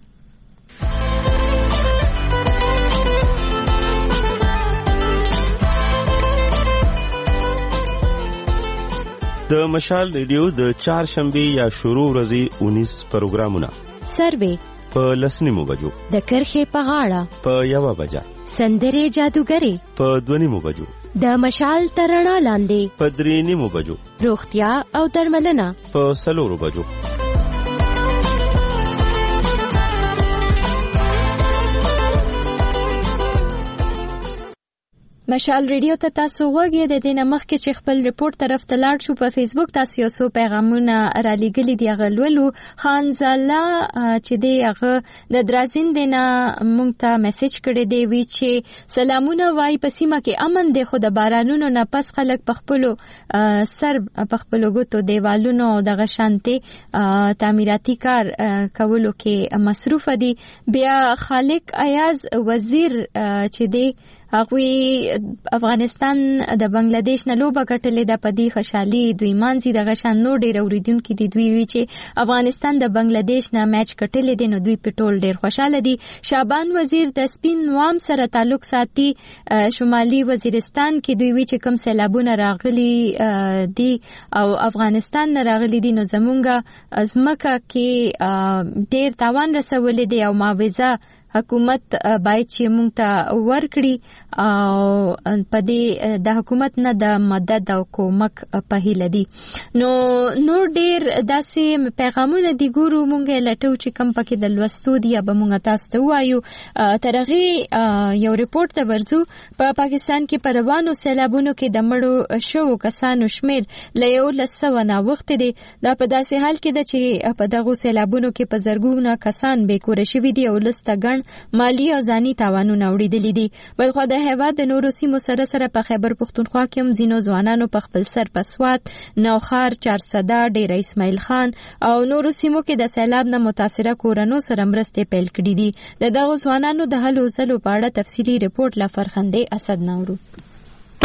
د مشال ریډیو د چهارشنبه یا شروع ورځې اونیس پروګرامونه سروې په لسنیمو بجو د کرخې په غاړه په یوه بجه سندرې جادوګرې په دوه نیمو بجو د مشال ترڼا لاندې په درې نیمو بجو روغتیا او درملنه په څلورو بجو مشال ریډیو ته تاسو وګورئ د دې نمخ کې چې خپل ریپورت طرف ته لاړ شو په فیسبوک تاسو یو څو پیغامونه را لګلي دی غلولو خان زالا چې دی هغه د درازین دینا مونږ ته میسج کړی دی وی چې سلامونه وای په سیمه کې امن دی خو د بارانونو نه پس خلک په خپل سر په خپل ګوتو دیوالونو دغه شانته تعمیراتي کار کولو کې مصروف دي بیا خالق ایاز وزیر چې دی هغوی افغانستان د بنگلاديش نه لوبه ګټلې د پدی خوشحالي دوی مانځي د غشان نو ډېر اوریدونکو دي دوی وی چې افغانستان د بنگلاديش نه میچ ګټلې دي نو دوی په ټول ډېر خوشاله دي شعبان وزیر د سپین وام سره تعلق ساتي شمالي وزیرستان کې دوی وی چې کوم سیلابونه راغلي دي او افغانستان نه راغلي دي نو زمونږه ازمکه کې ډېر تاوان رسولې دي او معاوضه حکومت باید چې مونږ ته ورکړي او په دې د حکومت نه د مدد او کومک په هیله دي نو نور ډېر داسې پیغامونه دي ګورو مونږه لټو چې کم پکې د لوستو دی به مونږ تاسو ته وایو ترغه یو ریپورت ته ورځو په پاکستان کې په روانو سیلابونو کې د مړو شو کسانو شمیر له یو لسو نه وخت دی دا په داسې حال کې ده چې په دغه سیلابونو کې په زرګونه کسان بې کور شوي دي او لسته ګڼ مالی او ځاني تاوانونه وړيدلې دي بلخو د هیواد د نورو سیمو سره سره په خیبر پښتونخوا کې هم ځینو ځوانانو په خپل سر په سوات نوخار چارسده ډیر اسماعیل خان او نورو سیمو کې د سیلاب نه متاثره کورونو سره مرستې پیل کړې دي د دغو ځوانانو د هلو ځلو په اړه تفصیلي ریپورت لا فرخنده اسد نورو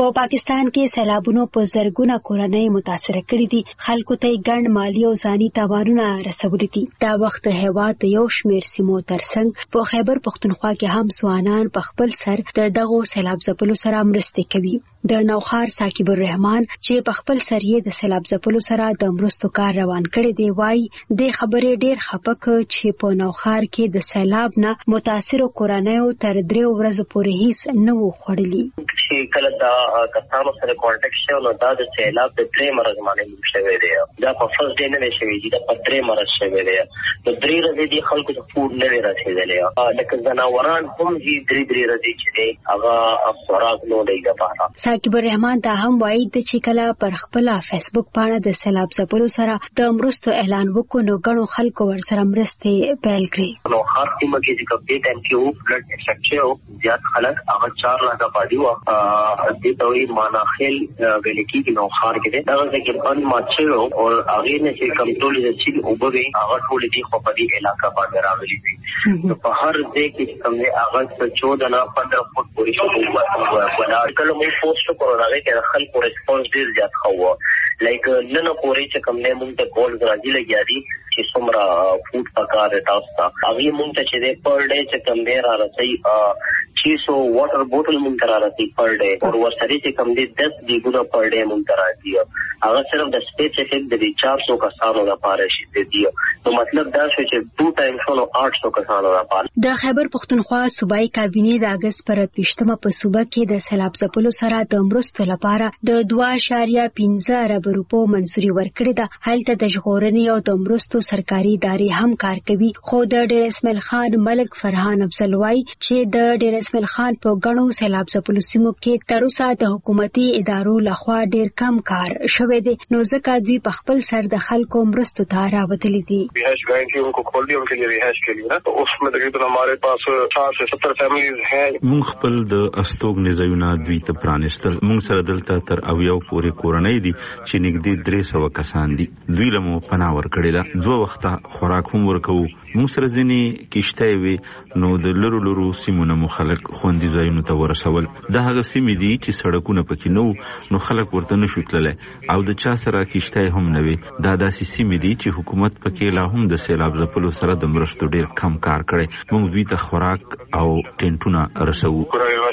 په پاکستان کې سیلابونو په زرګونه کورنۍ متاثر کړي دي، خلکو ته ګڼ مالی او ځاني تاوانونه رسولي دي. دا وخت هیواد د یو شمېر سیمو ترڅنګ په خیبر پښتونخوا کې هم ځوانان په خپل سر د دغو سیلاب ځپلو سره مرستې کوي. د نوخار ساقب الرحمن چې په خپل سر یې د سیلاب ځپلو سره د مرستو کار روان کړی دی وایي د خبرې ډېر خپه کړ چې په نوخار کې د سیلاب نه متاثرو کورنیو تر دریو ورځو پورې هیڅ نه وو خوړلي. چې کله دا کسانو سره کانټیکټ شو نو دا د سیلاب د درې مرض باندې موږ شوی دی. دا په فرست ډے نه شوی دی، دا په درې مرض شوی دی. د درې ورځې دی خلکو ته فوډ نه رسېدلی، لکه ځناوران هم دي درې درې ورځې چې دی هغه خوراک نه دی لپاره. ساقب الرحمن دا هم وایي چې کله پر خپل فیسبوک باندې د سیلاب ځپلو سره د مرستو اعلان وکړو نو ګڼو خلکو ورسره مرستې پیل کړې. نو هر سیمه کې چې کوم ډیټ ټایم کې وو بلډ افیکټ شو زیات خلک هغه چار لاکه باندې وو د دوی ماناخیل ویل کېږي نو خار کې دا چې بند ماچو او هغه نه چې کنټرول دي چې او به هغه ټول دي خو په دې علاقې باندې راغلي دي. په هر ځای کې کوم هغه چودہ نه پندرہ فوټ پورې شو ولا کله مو پوسټ کړو راغی چې خلکو ریسپانس ډیر زیات خو لایک نن پورې چې کوم نه مونږ ته کول راځي لګیا دي چې څومره فوډ پکاره تاسو ته هغه مونږ ته چې د پر ډے چې کوم نه را رسي چې سو واټر بوتل مونږ ته را رسي پر ډے او ورسره چې کوم دي دس دی ګونه پر ډے مونږ ته راځي هغه صرف د سپیسیفیک د چار سو کسانو لپاره شي دی. نو مطلب دا شو چې ټو ټایم شنو آठ سو کسانو لپاره. د خیبر پښتونخوا صوبایي کابینې د اگست پر پښتمه په صوبه کې د سیلاب ځپلو سره د مرستو لپاره د دوه اعشاریه پنځه ارب روپو منځوري ورکړې ده. هلته د ژغورنې او د مرستو سرکاري ادارې هم کار کوي، خو د ډیر اسماعیل خان ملک فرحان افضل وایي چې د ډیر اسماعیل خان په غنو سیلاب ځپلو سیمو کې تر اوسه د حکومتي ادارو لخوا ډیر کم کار شوی دی، نو ځکه دوی په خپل سر د خلکو مرستو ته راوتلي دي. رہائش گاہیں تھی ان کو کھول دی ان کے لیے رہائش کے لیے نا، تو اس میں تقریباً ہمارے پاس ساٹھ سے ستر فیملیز ہیں. مونږ خپل د استوګ نزایونه دوی ته پرانستل. مونږ سره دلته تر اویاو پورې کورنۍ دي چې نږدې درې سوه کسان دي. دوی له مو پناه ورکړې ده. دوه وخته خوراک هم ورکوو. مونږ سره ځینې کښتۍ وې نو د لرو لرو سیمونه مو خلک خوندي ځایونو ته ورسول. دا هغه سیمې دي چې سړکونه پکې نه وو نو خلک ورته نشو تللی او د چا سره کښتۍ هم نه وي. دا داسې سیمې دي چې حکومت پکې لا هم د سیلاب ځپلو سره د مرستو ډیر کم کار کړی. مونږ دوی ته خوراک او ټینټونه رسوو.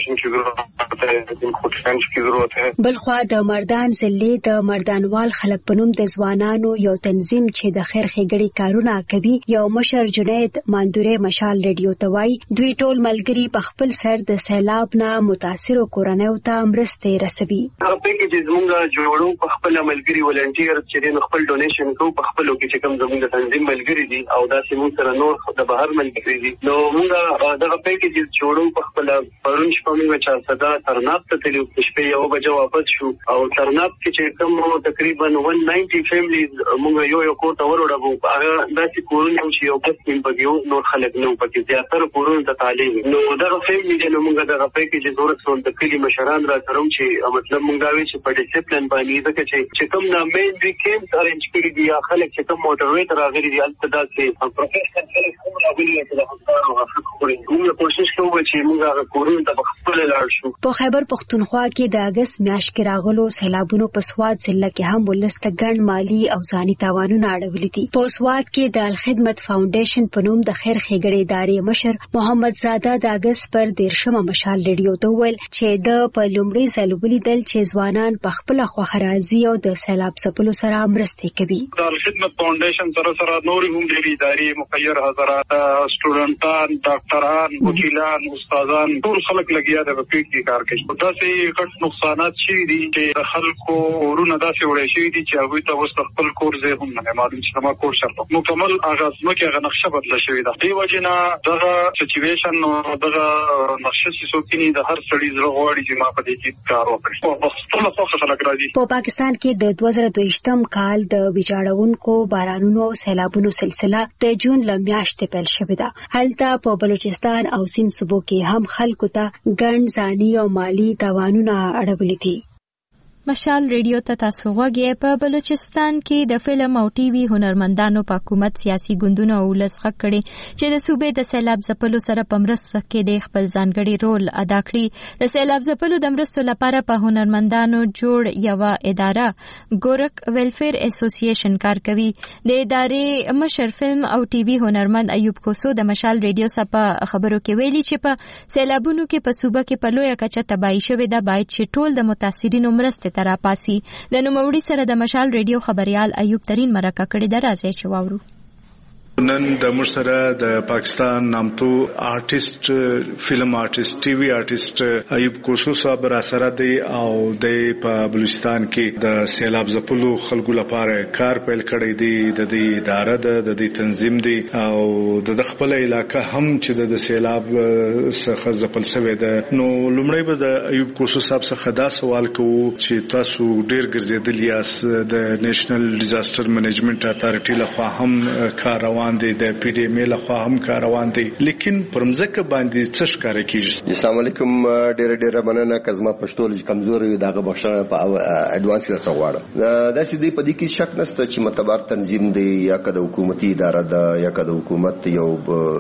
بلخوا د مردان ضلع د مردانوال خلک په نوم د ځوانانو یو تنظیم چې د خیر ښېګړې کارونه کوي یو مشر جنید ماندوري مشال ریډیو ته وایي دوی ټول ملګري په خپل سر د سیلاب نه متاثرو کورنیو ته مرستې رسوي. هغه پیکیجز مونږ جوړو په خپل ملګري ولنټیر چې د خپل ډونیشن کوو په خپل کې چې کوم زموږ د تنظیم ملګري دي او دا چې موږ سره نور د بهر ملګري دي نو موږ دغه پیکیجز جوړو په خپل پرون شپه موږ چې صدا ترناب ته تلو شپې یو بجو واپس شو او ترناب کې چې کوم تقریبا ایک سو نوي فیملیز موږ یو یو کور ته وروړو. هغه داسې کورونه چې یو بس کې پکې نور خلک نه پکې زیاتره کورونه ته تعلیم نو دغه فیملی چې موږ دغه پیکیجز ورسول د کلی مشران را سره چې مطلب موږ دا وی چې په ډیسپلین باندې ځکه چې کوم نه مین ویکینډ ارنج کړی دی یا خلک چې کوم موټر وې تر راغلي دي البته دا چې پروفیشنل خلک هم راغلي دي چې موږ کوشش کوو چې موږ هغه کورونه ته خپل لاړ شو. په خیبر پښتونخوا کې د اگست میاشت کې راغلو سیلابونو په سواد ضلع کې هم ولسته ګڼ مالی او ځاني تاوانونه اړولي دي. په سواد کې د الخدمت فاونډیشن په نوم د خیر ښېګړې ادارې مشر محمد زاده د اگست پر دیرشمه مشال ریډیو ته وویل چې د په لومړي ځل ولیدل چې ځوانان په خپله خوښه راځي او د سیلاب ځپلو سره مرستې کوي. د الخدمت فاونډیشن سره سره نورې هم ډېرې ادارې مخیر حضرات سټوډنټان ډاکټران وکیلان استادان ټول خلک لګیا دي په کې کار کوي. داسې غټ نقصانات شي دي چې خلکو ورونه داسې وړي شي دي چې هغه ته وسط خپل کور زه هم نه معلوم چې ما کور شرط مکمل اغاز مکه هغه نقشه بدل شوی ده. دی وجنه دغه سچويشن او دغه نقشه سوکینی د هر سړي زړه غواړي چې ما په دې کې کار وکړي. په خپل څه خلک راځي. په پاکستان کې د دوه زره دویشتم کال د ویجاړونکو بارانونو او سیلابونو سلسله د جون لمیاشتې پیل شوې ده. هلته په بلوچستان او سیند صوبو کې هم خلکو ته ګڼ ځاني او مالی تاوانونه اړولي دي. مشال ریډیو ته تاسو غوږی. په بلوچستان کې د فلم او ټي وي هنرمندانو په حکومت سیاسي ګوندونو او لسخه کړي چې د صوبې د سیلاب ځپلو سره په مرسته کې د خپل ځانګړي رول ادا کړي. د سیلاب ځپلو د مرستو لپاره په هنرمندانو جوړ یو اداره ګورک ویلفیر اسوسییشن کار کوي. د ادارې مشر فلم او ټي وي هنرمند ایوب کوسو د مشال ریډیو سره خبرو کې ویلي چې په سیلابونو کې په صوبه کې په لویه کچه تباہي شوې ده، باید چې ټول د متاثرینو مرسته ترا پاسي. د نوموړي سره د مشال ریډیو خبريال ایوب ترين مرکه کړي د راځي چې واورو. نن د موږ سره د پاکستان نامتو آرټیست، فلم آرټیست، ټي وي آرټیست ایوب کوسو صاحب را سره دی او د په بلوچستان کې د سیلاب ځپلو خلکو لپاره کار پیل کړی دی. د دې اداره د دې تنظیم دی او د خپل علاقې هم چې د سیلاب څخه ځپل شوی ده. نو لومړی به د ایوب کوسو صاحب څخه دا سوال کوو چې تاسو ډیر ګرځیدل یاست، د نېشنل ډیزاستر منیجمنت اتھارټي لخوا هم کار روان دی، د پی ډی ایم ال خوا هم کار روان دی، لیکن پرمځکه باندې څه ښکار کیږي؟ السلام علیکم. ډېر ډېر مننه کزما پښتو لږ کمزوري دغه بښنه په اډوانس کې راڅو غواړم. دا چې دی په دې کې شک نشته چې معتبر تنظیم دی یا کده حکومتي اداره ده یا کده حکومت یو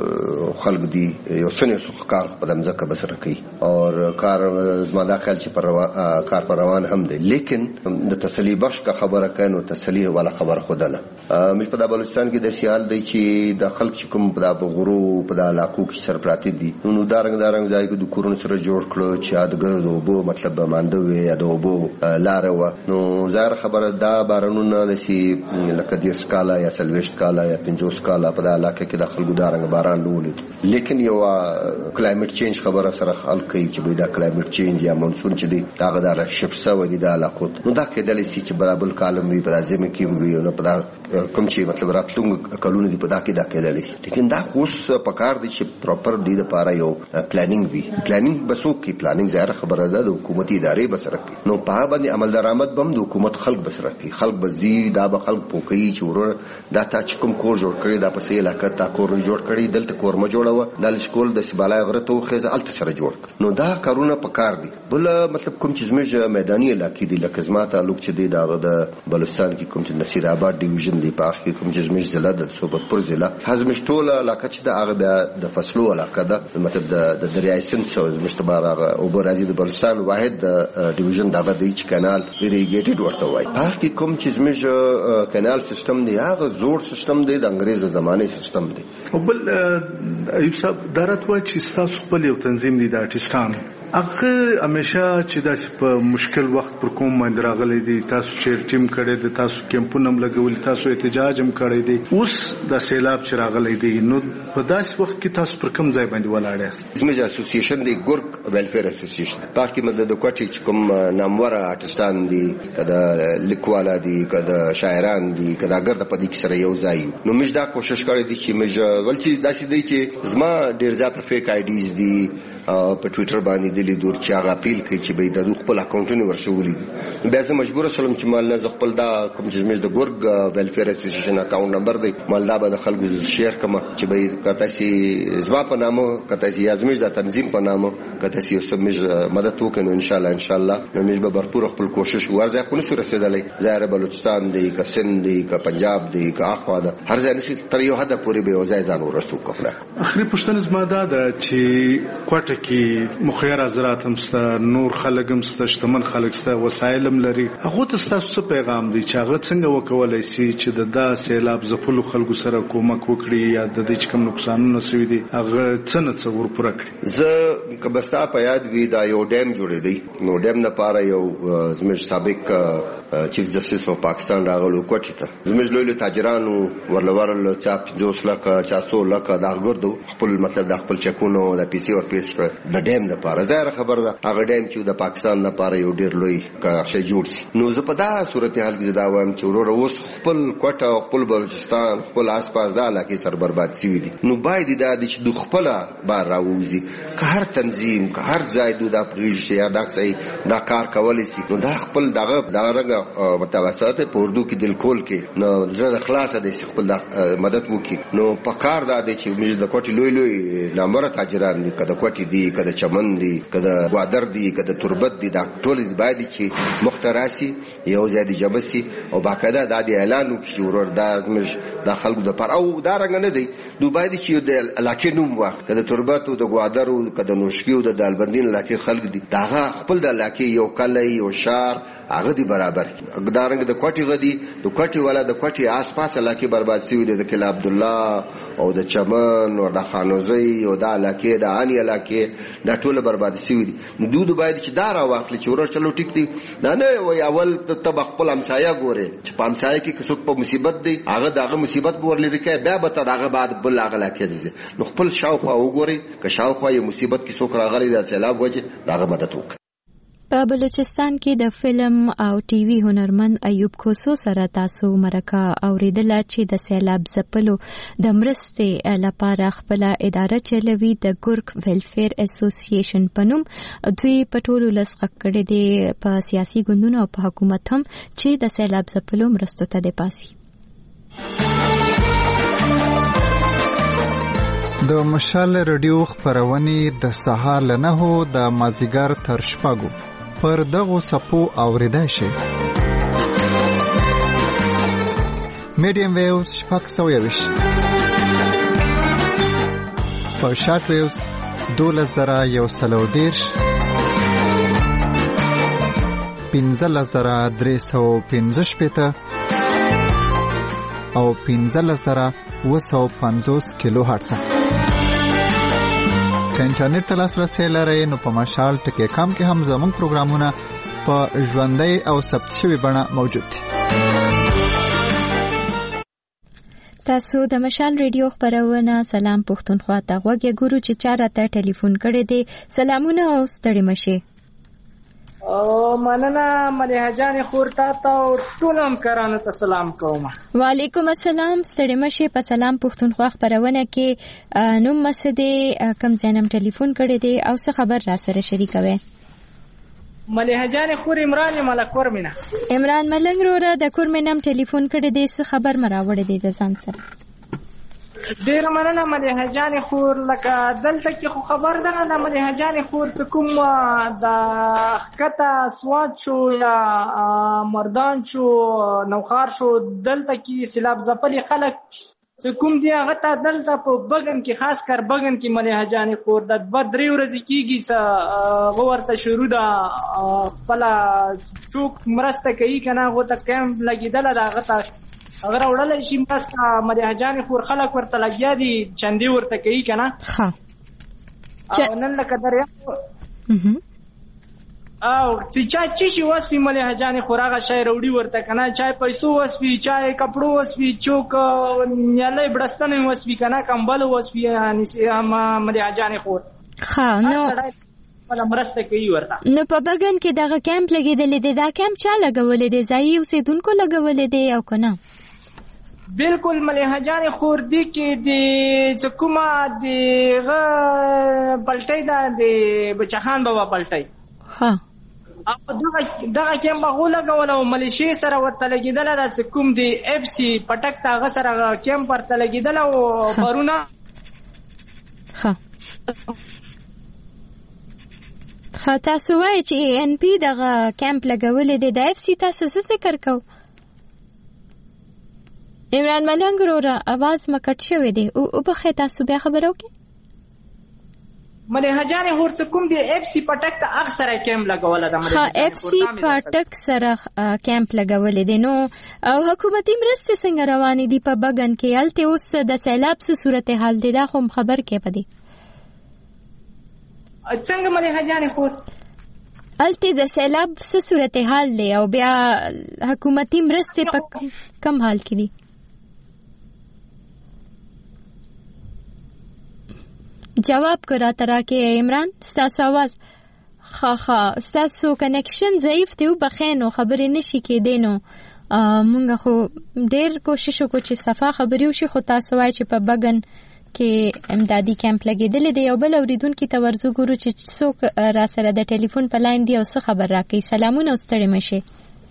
خلک دی یو سنې کار په دمځکه بسره کوي او کار زما دا خیال چې پر کار پر روان هم دی، لیکن د تسلی بخش کا خبره کینو تسلی ولا خبر خودنه. مې په بلوچستان کې د سیال دی چې د خلک چې کوم په د غرو په د علاقو کې سر پراتی دي، نو دا رنګ دا رنګ ځای کې د کورونو سره جوړ کړو چې د ګرځو وبو مطلب به مانده وي یا د وبو لار و. نو ظاهر خبره دا بارانونه د سی لکه د سکالا یا سلويشت کالا یا پنځوس کالا په د علاقې کې د خلکو دا رنګ باران ولید، لیکن یو کلایمټ چینج خبره سره خلک چې به دا کلایمټ چینج یا مونسون چې دی هغه دا شفت سو دي د علاقو. نو دا کېدل شي چې برابر کالم وي په ځمکه کې وي نو په کوم چې مطلب راتلونکو کلونو دی په دا کې دا کېدلی شي، لیکن دا اوس پکار دی چې پراپر دی لپاره یو پلانینګ وي. پلانینګ بسو کې پلانینګ ظاهر خبره ده د حکومتي ادارې بسره کوي، نو په باندې عمل درآمد بم د حکومت خلک بسره کوي. خلک بزي دا به خلک پوکي چې ورور دا تا چې کوم کور جوړ کړی دا په سې علاقې تا کور جوړ کړی دلته کور ما جوړاوه د سکول د سبالای غرته خو الته سره جوړ، نو دا کارونه پکار دي. بل مطلب کوم چې زموږ میداني علاقې دي لکه زما تعلق چې دی دا د بلوچستان کې کوم چې نصیر آباد ډیویژن دی په اخر کوم چې زموږ ضلع د صوبتپور ضلع حزمش ټوله علاقه چې د هغه د فصلو علاقه ده مطلب د دریای سند سو مشتبار هغه او برازي د بلوچستان واحد ډیویژن دغه د ایچ کانال ایریګیټډ ورته وای. په کې کوم چې زموږ کانال سیستم دی هغه زوړ سیستم دی د انګريز زمانه سیستم دی. او بل ایوب صاحب درته و چې تاسو خپل یو تنظیم دی د آرټیستانو هغه همیشه چې داسې په مشکل وخت پر کوم باندې راغلي دي، تاسو چې ټیم کړی دی، تاسو کیمپونه هم لګولي، تاسو احتجاج هم کړی دی، اوس د سیلاب چې راغلی دی نو په داسې وخت کې تاسو پر کوم ځای باندې ولاړ یاست؟ زموږ اسوسییشن دی ګورک ویلفیر اسوسییشن تاکي مطلب د کوټي چې کوم نامور آرټیستان دي کدا لیکواله دي کدا شاعران دي کدا ګرد په دې سره یو ځای، نو موږ دا کوشش کړی دي چې موږ ولچې داسې دی چې زما ډیر زیات فیک آی ډیز دي په ټوئیټر باندې د لیدور چې هغه اپیل کوي چې به د خپل اکاونټونو ورشولي. بیا زه مجبور شوم چې مال نه خپل دا کوم چې زموږ د ګورګ ویلفیر اسوسییشن اکاونټ نمبر دی مال دا به د خلکو شیر کوم چې به کته سي زما په نامه کته سي زموږ د تنظیم په نامه کته سي سمج مدد وکړو ان شاء الله ان شاء الله نو موږ به भरपूर خپل کوشش ورځه خو نسو رسیدلې. ظاهر بلوچستان دی که سند دی که پنجاب دی که اخوا ده هر ځای نشي تر یو حد پورې به وځي ځان ورسو کوله. اخري پښتنه زما دا ده چې کوټه کې مخیر حضرات هم ستا نور خلک هم ستا شتمن خلک ستا وسایل هم لري، هغه ته تاسو څه پیغام دی چې هغه څنګه وکولای شي چې د دا سیلاب ځپلو خلکو سره کومک وکړي یا د دې کوم نقصانونه شوي دي هغه څنګه څور پوره کړي؟ زه کبستا په یاد وی دا یو ډیم جوړې دی، نو ډیم نه پاره یو زموږ سابق چیف جسټس اف پاکستان راغلو کوټی ته زموږ لوی تاجرانو ورلورل چا پنځوس لکه چا څو لکه دا ګردو خپل مطلب د خپل چکونو د پیسي اور پیش کړ د ډیم د پاره. ظاهر خبر ده هغه ډیم چې د پاکستان نه پاره یو ډیر لوی شي جوړ شي، نو زه په دا صورتحال کې دا وایم چې ورور اوس خپل کوټه خپل بلوچستان خپل آس پاس د علاقې سر برباد شي دي، نو باید دا د د خپل بار راوځي که هر تنظیم که هر ځای د پریش یا دا ځای دا کار کول شي، نو دا خپل دغه دغه متوسط په اردو کې دل کول کې نو ځنه خلاصه دي خپل مدد وکړي. نو په کار دا دي چې موږ د کوټي لوی لوی نامور تاجران دي کده کوټي دي کده چمن دي کده غوادر دي کده تربت دي دا ټول باید چې مختراسي یو ځای دي جبسي او باقاعده د اعلان وکړي ورور دا مش د خلکو د پر او دا رنګ نه دی دوی دي چې د علاقې نوم واخ کده تربت او د غوادر او کده نوشکی او د دالبندین علاقې خلک دي دا خپل د علاقې یو کله یو شهر هغه دی برابر اقدارنګ د کوټي غدي د کوټي والا د کوټي آس پاس علاقې برباد شوی د کلا عبد الله او د چمن او د خانوزي او د علاقې د اني علاقې دا ټول برباد شوی دي دوی باید چې دا را واخلي چې ورور چلو ټیک دي نه نه وای اول ته خپل همسایه ګوره چې په همسایه کې څوک په مصیبت دی هغه دغه مصیبت ورلې کې بیا به دغه بعد بل هغه علاقې دي نو خپل شاوخوا وګوري که شاوخوا یو مصیبت کې څوک راغلی د سیلاب وجه دغه مدد وکړي په بلوچستان کې د فلم او ټي وي هنرمند ایوب کوسو سره تاسو مرکه اوریدله چې د سیلاب ځپلو د مرستې لپاره خپل اداره چلوي د ګورک ویلفیر اسوسییشن په نوم دوی په ټولو لسغه کړي دي په سیاسي ګوندونو او په حکومت هم چې د سیلاب ځپلو مرستو ته د پاسي د مشال رادیو خبرونه د سهار لنهو د مازیګر تر شپږو پر دغه سپو اوریدای شي میډیم ویوز شپږ سوه یوش په شارټ ویوز دولس زره یو سلو دیرش پنځلس زره درې سوه پنځه شپېته او پنځلس زره اوه سوه پنځوس کیلو هرتز که انټرنیټ ته لاسرسی لرئ نو په مشال ټکی کام کې هم زموږ پروګرامونه په ژوندۍ او ثبت شوي بڼه موجود دي تاسو د مشال ریډیو خبرونه سلام پښتونخوا ته غوږی ګورو چې چا راته ټلیفون کړی دی سلامونه او ستړي مشه او مننه مليحه جان خورتا ته ټول همکارانو ته سلام کوم وعلیکم السلام ستړي مشه په سلام پښتونخوا خبرونه کې نوم مسدې کم زینم ټلیفون کړی دی او څه خبر را سره شریکوي مليحه جان خور عمران ملک ورمنه عمران ملنګ وروره د کورمنم ټلیفون کړی دی څه خبر مراوړی دی د ځان سره ډیر مننه مليحه جان خور لکه دلته کې خو خبر ده نه مليحه جان خور څه کوم د کته سواد شو یا مردان شو نوخار شو دلته کې سیلاب ځپلي خلک څه کوم دی هغه ته دلته په بغن کې خاص کر بغن کې مليحه جان خور د دوه درې ورځې کېږي څه ورته شروع ده خپل څوک مرسته کوي که نه هغو ته کیمپ لګېدله ده هغه ته اگر اورل شي مستا مليحه جان خور خلک ورته لګیا دي چندي ورته کوي کنه ها او نن لکه دریا او چې چا چې شي واسپی مليحه جان خور هغه شای وروړي ورته کنه چای پیسو واسپی چای کپړو واسپی چوک نیالې بڑستنه واسپی کنه کمبل واسپی یعنی مليحه جان خور ها نو ولا مرسته کوي ورته نو په بغن کې دغه کیمپ لګیدل دي دا کیمپ چا لګولې دي ځای اوسیدونکو لګولې دي او کنه بالکل مليحه جان خور دي کې د حکومت د غ پلټۍ دا د بچخان بابا پلټۍ ها او دغه دغه کیمپ هغه لګول او ملیشي سره ورته لګیدل د کوم دی اف سي پټک تا غ سره کیمپ ورته لګیدل او پرونه ها خاطا سوای چې ان پی دغه کیمپ لګولې دي د اف سي تاسو څه ذکر کو عمران ملنګ وروره आवाज مکټ شوی دی او په خې تاسو بیا خبرو کې مليحه جان خور څه کوم دی اف سی پټک ته اکثر کیمپ لګول دا مليحه ها اف سی پټک سره کیمپ لګول دي نو او حکومتي مرستې څنګه روانې دي په بغن کې الته اوس د سیلاب څه صورتحال دي دا خو خبر کې پدې څنګه مليحه جان خور الته د سیلاب څه صورتحال دی او بیا حکومتي مرستې په کم حال کې دي جواب کرا ترا کې عمران ستاسو आवाज خا خا ستاسو کنیکشن ضعیف دی او بخینو خبرې نشي کېدې نو مونږ خو ډېر کوشش وکړو چې صفه خبرې وشي خو تاسو وایي چې په بغن کې امدادي کیمپ لګېدل دی او بل اوریدونکو ته ورزو ګورو چې څوک را سره د ټلیفون په لاین دی او څه خبر راکړي سلامونه ستړي مشه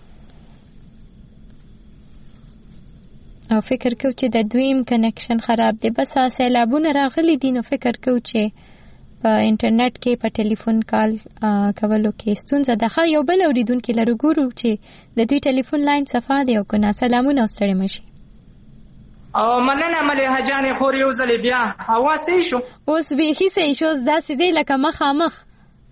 او فکر کو چې د دویم کنیکشن خراب دی بس سیلابونه راغلي دي نو فکر کو چې په انټرنیټ کې په ټلیفون کال کولو کې ستونزه ده. یو بل اوریدونکو لرو ګورو چې د دوی ټلیفون لاین صفه دی او کنه سلامونه ستړي مشي. او مننه مليحه جان خور یو ځل بیا اواز صحیح شو اوس به هي صحیح شو داسې دی لکه مخامخ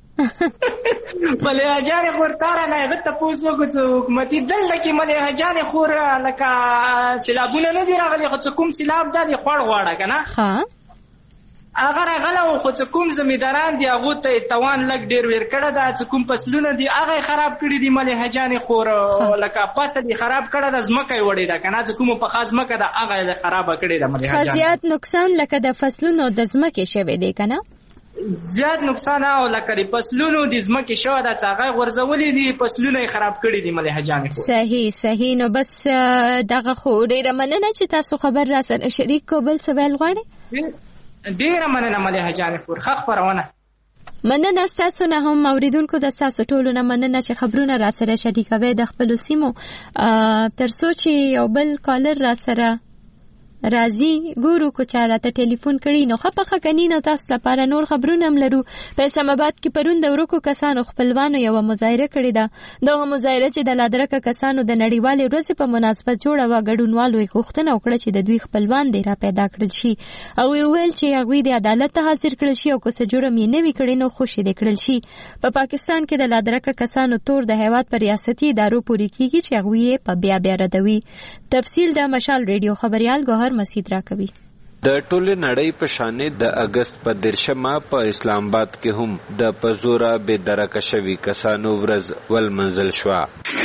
مليحه جان خور تار نه غته پوسو کو حکومتي دلته کې مليحه جان خور لکه سیلابونه نه دی راغلي خو کوم سیلاب د خوړ غواړه کنه ها اگر غلو خو کوم زمیداران دی هغه ته توان لګ ډیر ور کړه دا کوم فصلونه دی هغه خراب کړی دی مليحه جان خور لکه پاسه دی خراب کړه د زمکه وړي دا کنه کوم په خاص مکه دا هغه خراب کړی دی مليحه جان خاصیت نقصان لکه د فصلونو د زمکه شوی دی کنه زیات نقصان او لکه د فصلونو د زمکه شو دا څنګه ورزولې دي فصلونه خراب کړی دي مليحه جان خور صحیح صحیح نو بس دغه خو ډیره مننه چې تاسو خبر را سره شریک کو بل سوال غواړي ډیره مننه مليحه جان خور خخ پرونه مننه تاسو نه هم اوریدونکو د تاسو ټولو نه مننه چې خبرونه را سره شریکوي د خپل سیمو تر سوچ یو بل کالر را سره راځي ګورو کو چاره ته ټلیفون کړي نو خپخه کني نو تاسو لپاره نور خبرونه هم لرو. په اسلام آباد کې پرون د ورکو کسانو خپلوانو یو مظاهره کړې ده. دا مظاهره چې د لادرکه کسانو د نړیوالې ورځې په مناسبت جوړه و ګډونوالو یې غوښتنه وکړه چې د دوی خپلوان دی را پیدا کړل شي او ویل چې هغه د عدالت ته حاضر کړل شي او کو څه جرم یې نه وی کړی نو خوشی دی کړل شي. په پا پاکستان کې د لادرکه کسانو تور د هیواد پر ریاستي ادارو پوری کیږي چې هغه یې په بیا بیا ردوي. تفصیل د مشال ریډیو خبريال ګوهر مسید را کوي. د ټوله نړۍ په شانې د اگست په دیرشمه په اسلام آباد کې هم د پزورا بے درکه شوی کسانو ورځ ول منزل شو.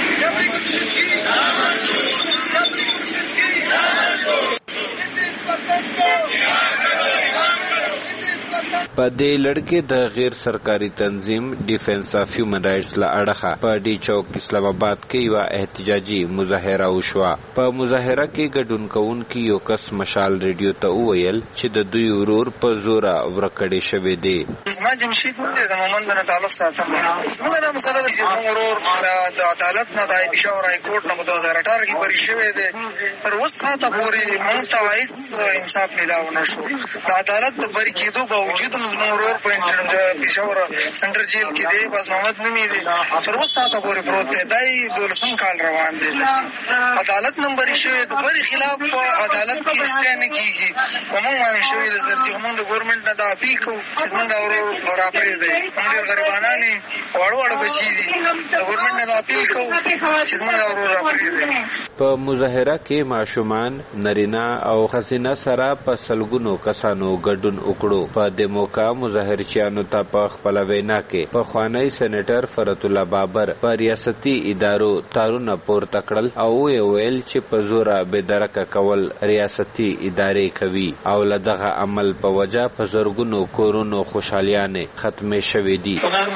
په دې لړ کې د غیر سرکاري تنظیم ډیفنس اف هیومن رائټس لا اړخه په ډی چوک اسلام آباد کې یو احتجاجي مظاهره وشوه. په مظاهره کې ګډون کوونکي یو کس مشال ریډیو ته وویل چې د دوی ورور په زوره ورکړې شوی دی. زما جمشید د مومن نه تعلق ساتم. زما نه مسله د زما ورور د عدالت نه د پېښور های کورټ نه د دوه هزار اته کې بری شوی دی. تر اوسه تا پورې مونږ ته هیڅ انصاف ملاو نه شو. د عدالت د بری کېدو باوجود زما ورور په پېښور سنټر جیل کې دی بس محمد نومي دی تر اوسه تا پورې پروت دی. دای دولسم کال روان دی. عدالت نمبر شوی د بری خلاف په عدالت کې ستنه کیږي. کومه باندې شوی د زرسي هم د ګورنمنت نه د اپیل کو چې څنګه ورور راپری دی. موږ غریبانه نه وړ وړ بچی دي د ګورنمنت نه د اپیل کو چې څنګه ورور راپری دی. په مظاهره کې ماشومان نرینا او خزینه سره په سلګونو کسانو ګډون وکړو. په دمو کا مظاهرچیانو ته په خپل وینا کې په خوانی سېنیټر فرت الله بابر په ریاستي ادارو تارونه پورته کړل او ویل چې په زوره بے درکه کول ریاستي ادارې کوي او لدغه عمل په وجه په زرګونو کورونو خوشحالیانه ختمه شوې دي.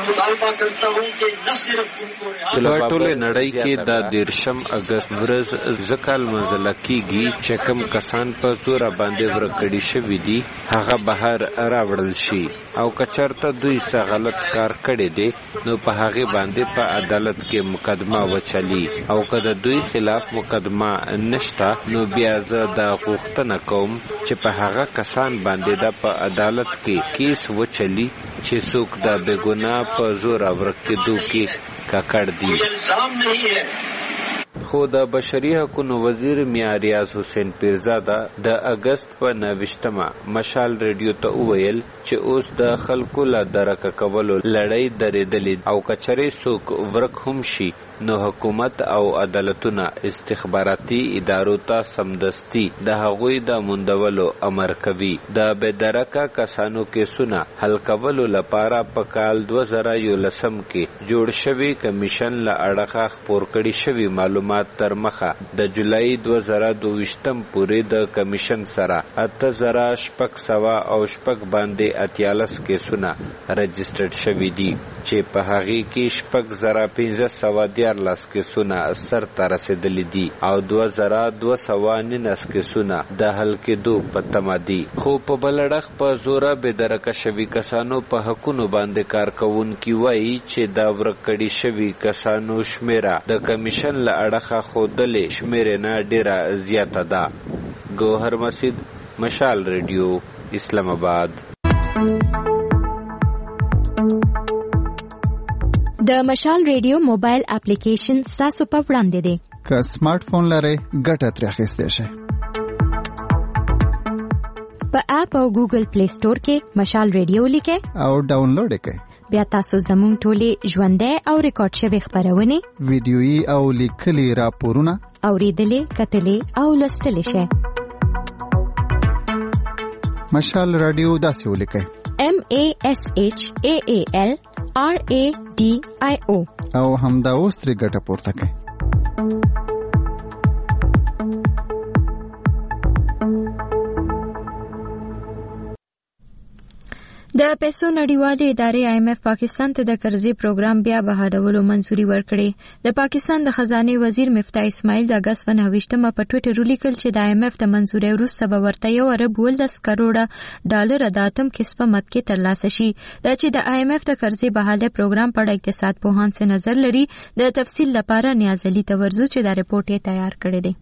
په ټوله نړۍ کې د دیرشم اگست ورځ ځکه منځله کیږي چې کوم کسان په زوره باندې ورکړي شوی دي هغه بهر راوړل شي او کچرته دوی څه غلط کار کړی دی نو په هغه باندې په عدالت کې مقدمه وچلی او کله دوی خلاف مقدمه نشتا نو بیا زه د غوښتنه کوم چې په هغه کسان باندې د په عدالت کې کیس وچلی چې څوک د بېګناه په زور ورکېدو کې ککړ دي. خو د بشري حقوقو وزیر میاں ریاض حسین پیرزاده د اگست په نوښتمه مشال ریډیو ته وویل چې اوس د خلکو له درکه کولو لړۍ درېدلې او کچري څوک ورک هم شي نو حکومت او عدالتونه استخباراتي ادارو ته سمدستي د هغوی د موندولو امر کوي. د بے درکه کسانو کیسونه حل کولو لپاره په کال دوه زره یولسم کې جوړ شوی کمیشن له اړخه خپور کړي شوی معلومات تر مخه د جولای دوه زره دویشتم پورې د کمیشن سره اته زره شپږ سوه او شپږ باندې اتیالس کیسونه رجسټرډ شوي دي چې په هغې کې شپږ زره پنځه سوه دیارلس کیسونه سر ته رسېدلي دي او دوه زره دوه سوه نولس کیسونه د حل کېدو په تمه دي. خو په بل اړخ په زوره بې درکه شوي کسانو په حقونو باندې کار کوونکي وایي چې د ورک کړي شوي کسانو شمیره د کمیشن له اړخه ښودلې شمیرې نه ډېره زیاته ده. ګوهر مسید، مشال ریډیو، اسلام آباد. د مشال ریډیو موبایل اپلیکیشن تاسو په وړاندې دی. که سمارټ فون لرئ ګټه ترې اخیستی شئ. په اپ او ګوګل پلی سٹور کې مشال ریډیو لیکئ او ډاونلوډ یې کړئ. بیا تاسو زموږ ټولې ژوندۍ او ریکارډ شوې خپرونې، ویډیويي او لیکلي راپورونه اوریدلې، کتلې او لوستلې شئ. مشال رادیو داسې ولیکئ: M A S H A A L R A D I O او همدا اوس ترې ګټه پورته کړئ. د پیسو نړیوالې ادارې آی ایم ایف پاکستان ته د قرضې پروګرام بیا بحالولو منځوري ورکړې. د پاکستان د خزانه وزیر مفتاح اسماعیل د اگست په نهویشتمه په ټویټر ولیکل چې د آی ایم ایف د منځوري وروسته به ورته یو ارب ولس کروڑه ډالر د اتم قسمه مد کې ترلاسه شي. دا چې د آی ایم ایف د قرضې بحاله پروګرام په اړه اقتصاد پوهان څه نظر لري، د تفصیل لپاره نیاز علي تورزو چې دا رپورټ یې تیار کړی دی.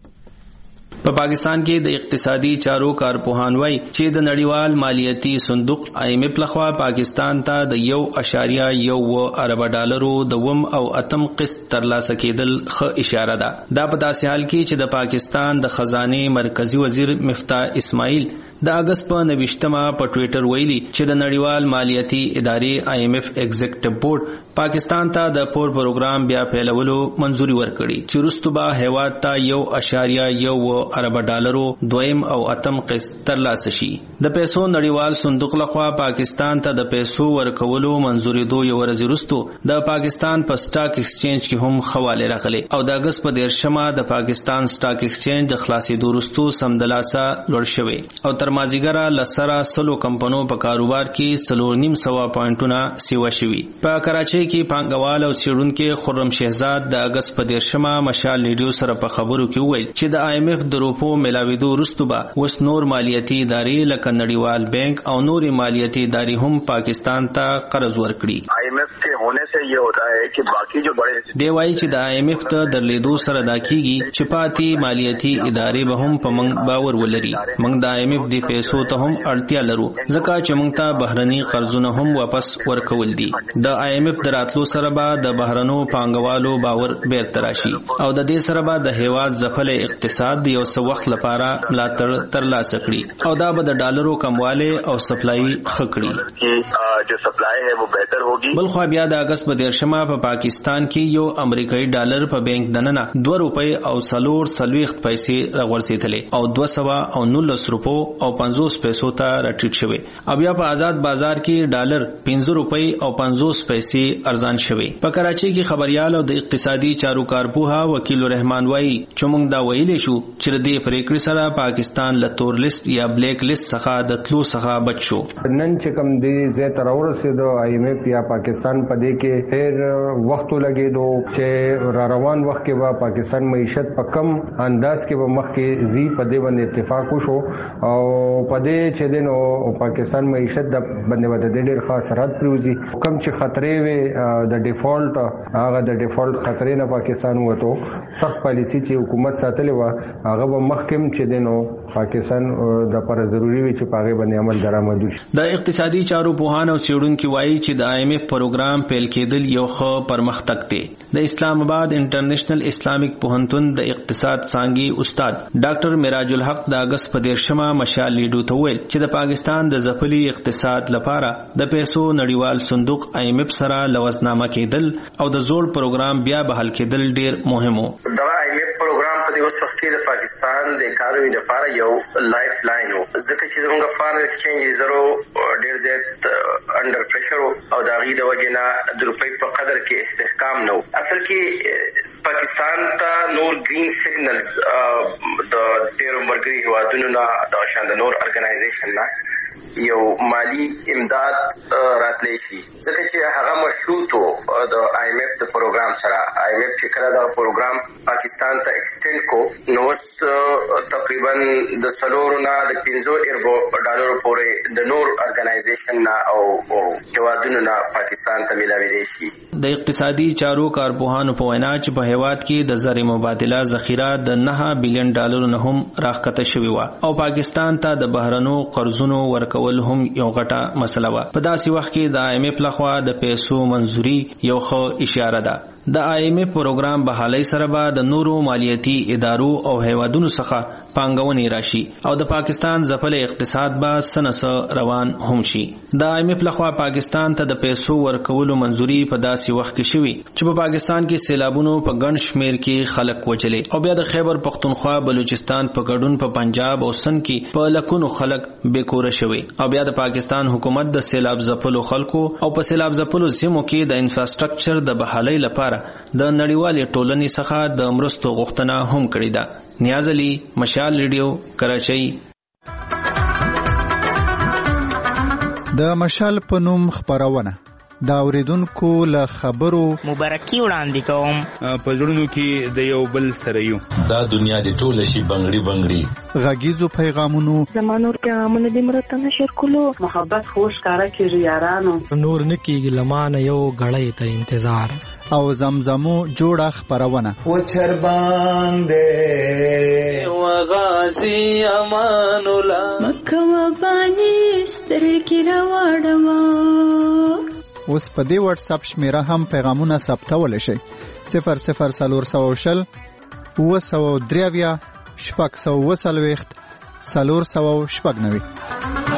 په پاکستان کې د اقتصادي چارو کارپوهان وایي چې د نړیوال مالیاتي صندوق آی ایم ایف لخوا پاکستان ته د یو اشاریه یو ارب ډالرو د وم او اتم قسط ترلاسه کېدل ښه اشاره ده. دا په داسې حال کې چې د پاکستان د خزانه مرکزی وزیر مفتاح اسماعیل د اگست په نویشتمه په ټویټر ویلي چې د نړیوال مالیاتي ادارې آی ایم ایف ایگزیکټیو بورډ پاکستان ته د پور پروګرام بیا پیلولو منځوري ورکړي چې وروسته به هیواد ته یو اشاریه یو ارب ډالرو دویم او اتم قسط ترلاسه شي. د پیسو نړیوال صندوق لخوا پاکستان ته د پیسو ورکولو منځوري دو یو ورځ وروسته د پاکستان په سٹاک ایکسچینج کې هم خواله راغلي او د اگست په دیرشمه د پاکستان سٹاک ایکسچینج د خلاصېدو وروسته سمدلاسه لوړ شوی او تر مازیګره لسره سلو کمپنو په کاروبار کې سلور نیم سوا پوینټونه سیوا شوی. په کراچۍ کې پانګوال او څېړونکو خرم شهزاد د اگست په دیرشمه مشال ریډیو سره په خبرو کې وویل چې د آی ایم ایف د روپو ملاویدو وروسته به اوس نور مالیاتي ادارې لکه نړیوال بانک او نور مالیاتي ادارې هم پاکستان ته قرض ورکړي. آئی ایم ایف کے ہونے سے یہ ہوتا ہے کہ باقی جو بڑے دی وایي چې د آی ایم ایف ته درلیدو سره دا کیږي چې پاتې مالیاتي ادارې به هم په موږ باور ولري. موږ د آی ایم ایف د پیسو ته هم اړتیا لرو ځکه چې موږ ته بهرني قرضونه هم واپس ورکول دي. د آی ایم ایف دراتلو سره به د بهرنو پانګوالو باور بیرته راشي او د دې سره به د هیواد ځپل اقتصاد یو څه وخت لپاره ملاتړ ترلاسه کړي او دا به د ډالرو کمواله او سپلای ښه کړي. جو سپلای ہے وہ بہتر ہوگی. بل خو بیا د اگست په دیرشمه په پاکستان کې یو امریکایي ډالر په بانک دننه دوه روپۍ او څلور څلوېښت پیسې راغورځېدلې او دوه سوه او نولس روپو او پنځوس پیسو ته راټیټ شوی او بیا په آزاد بازار کې ډالر پنځه روپۍ او پنځوس پیسې ارزان شوی. په کراچۍ کې خبريال او د اقتصادي چارو کارپوها وکیل رحمان وایي چې موږ دا ویلې شو چې د پریکړې سره پاکستان له تور لیست یا بلیک لیست څخه د تلو څخه بچ شو. نن چې کوم دی زه تر ورسېدو آی ایم ایف یا پاکستان په دې کې ډېر وخت لګېدو چې را روان وخت کې به پاکستان معیشت په کم انداز کې به مخ کې زی په دې باندې اتفاق وشو او په دې چې دنو پاکستان معیشت د باندې د ډېر خاص سرحد پروزي کم چې خطرې وي د ډیفالت هغه د ډیفالت خطرې نه پاکستان وته سخت پالیسی چې حکومت ساتلې و هغه به مخکم چې دنو پاکستان د پر ضروری وي چې پاغه باندې عمل درآمد وشي. د اقتصادي چارو پوهان او څېړونکو وایي چې د آی ایم ایف پروګرام پیل کېدل یو ښه پرمختګ دی. د اسلام آباد انټرنیشنل اسلامیک پوهنتون د اقتصاد څانګې استاد ډاکټر میراج الحق د اگست په دیرشمه مشال لیډو ته ویل چې د پاکستان د ځپلي اقتصاد لپاره د پیسو نړیوال صندوق آی ایم ایف سره لوزنامه کېدل او د زوړ پروګرام بیا بحال کېدل ډیر مهم وو. دا آی ایم ایف پروګرام په دې وخت کې د پاکستان د اکانومي لپاره یو لایف لاین وو ځکه چې زموږ فارن ایکسچینج ریزرو ډیر زیات انډر پریشر او د غي د وجنه د روپۍ په قدر کې استحکام نه اصل کې پاکستان ته نور گرین سیګنلز د ډیرو مرګري هوادونو نه د شاند نور ارګنایزیشن نه یو مالی امداد راتلی شي ځکه چې هغه مشروط د آی ایم ایف د پروګرام سره آی ایم ایف چې کله دا پروګرام پاکستان ته ایکسټند کو نو تقریبا د سلورو نه د پنځو اربو ډالرو پورې د نور ارګنایزیشن نه او هوادونو نه پاکستان ته ملاوي دي شي. د اقتصادي چارو کارپوهانو په وینا چې په هیواد کې د زر مبادله ذخیره د نه بلین ډالر نه هم راکته شوی و او پاکستان ته د بهرنو قرضونو ورکول هم یو غټه مسله و. په داسې وخت کې د آی ایم ایف لخوا د پیسو منزوري یو ښه اشاره ده. د آی ایم ایف پروګرام بحالۍ سره به د نورو مالیاتي ادارو او هیوادونو څخه پانګونې راشي او د پاکستان ځپل اقتصاد به سنس روان هم شي. د آی ایم ایف لخوا پاکستان ته د پیسو ورکولو منزوري په داسې وخت کې شوی چې په پاکستان کې سیلابونو په ګڼ شمیر کې خلک وچلې او بیا د خیبر پختونخوا بلوچستان په ګډون په پنجاب او سند کې په لکونو خلک بیکوره شوی او بیا د پاکستان حکومت د سیلاب ځپلو خلکو او په سیلاب ځپلو سیمو کې د انفراستراکچر د بحالۍ لپاره د نړیوالې ټولنې څخه د مرستو غوښتنه هم کړې ده. نیاز علي، مشال ریډیو، کراچۍ. د مشال په نوم خبرونه دا اوریدونکو له خبرو مبارکي وړاندې کوم. په زړونو کې د یو بل سره یو دا دنیا د ټول شي بنگړي بنگړي غږیزو پیغامونو زمانور پیغامونه د مرته نشر کولو محبت خوش کارا کیږي یارانو نور نکیږي لمانه یو غړې ته انتظار او زمزمو جوړه خبرونه و چربان دې و غازی امان الله مکه و بانی سترګې راوړم. اوس په دې واتس اپ شمیره هم پیغامونه ثبتول شي صفر صفر سلور سو شل و سو دریویا شپږ سو وسلويخت سلور سو شپږ نوي.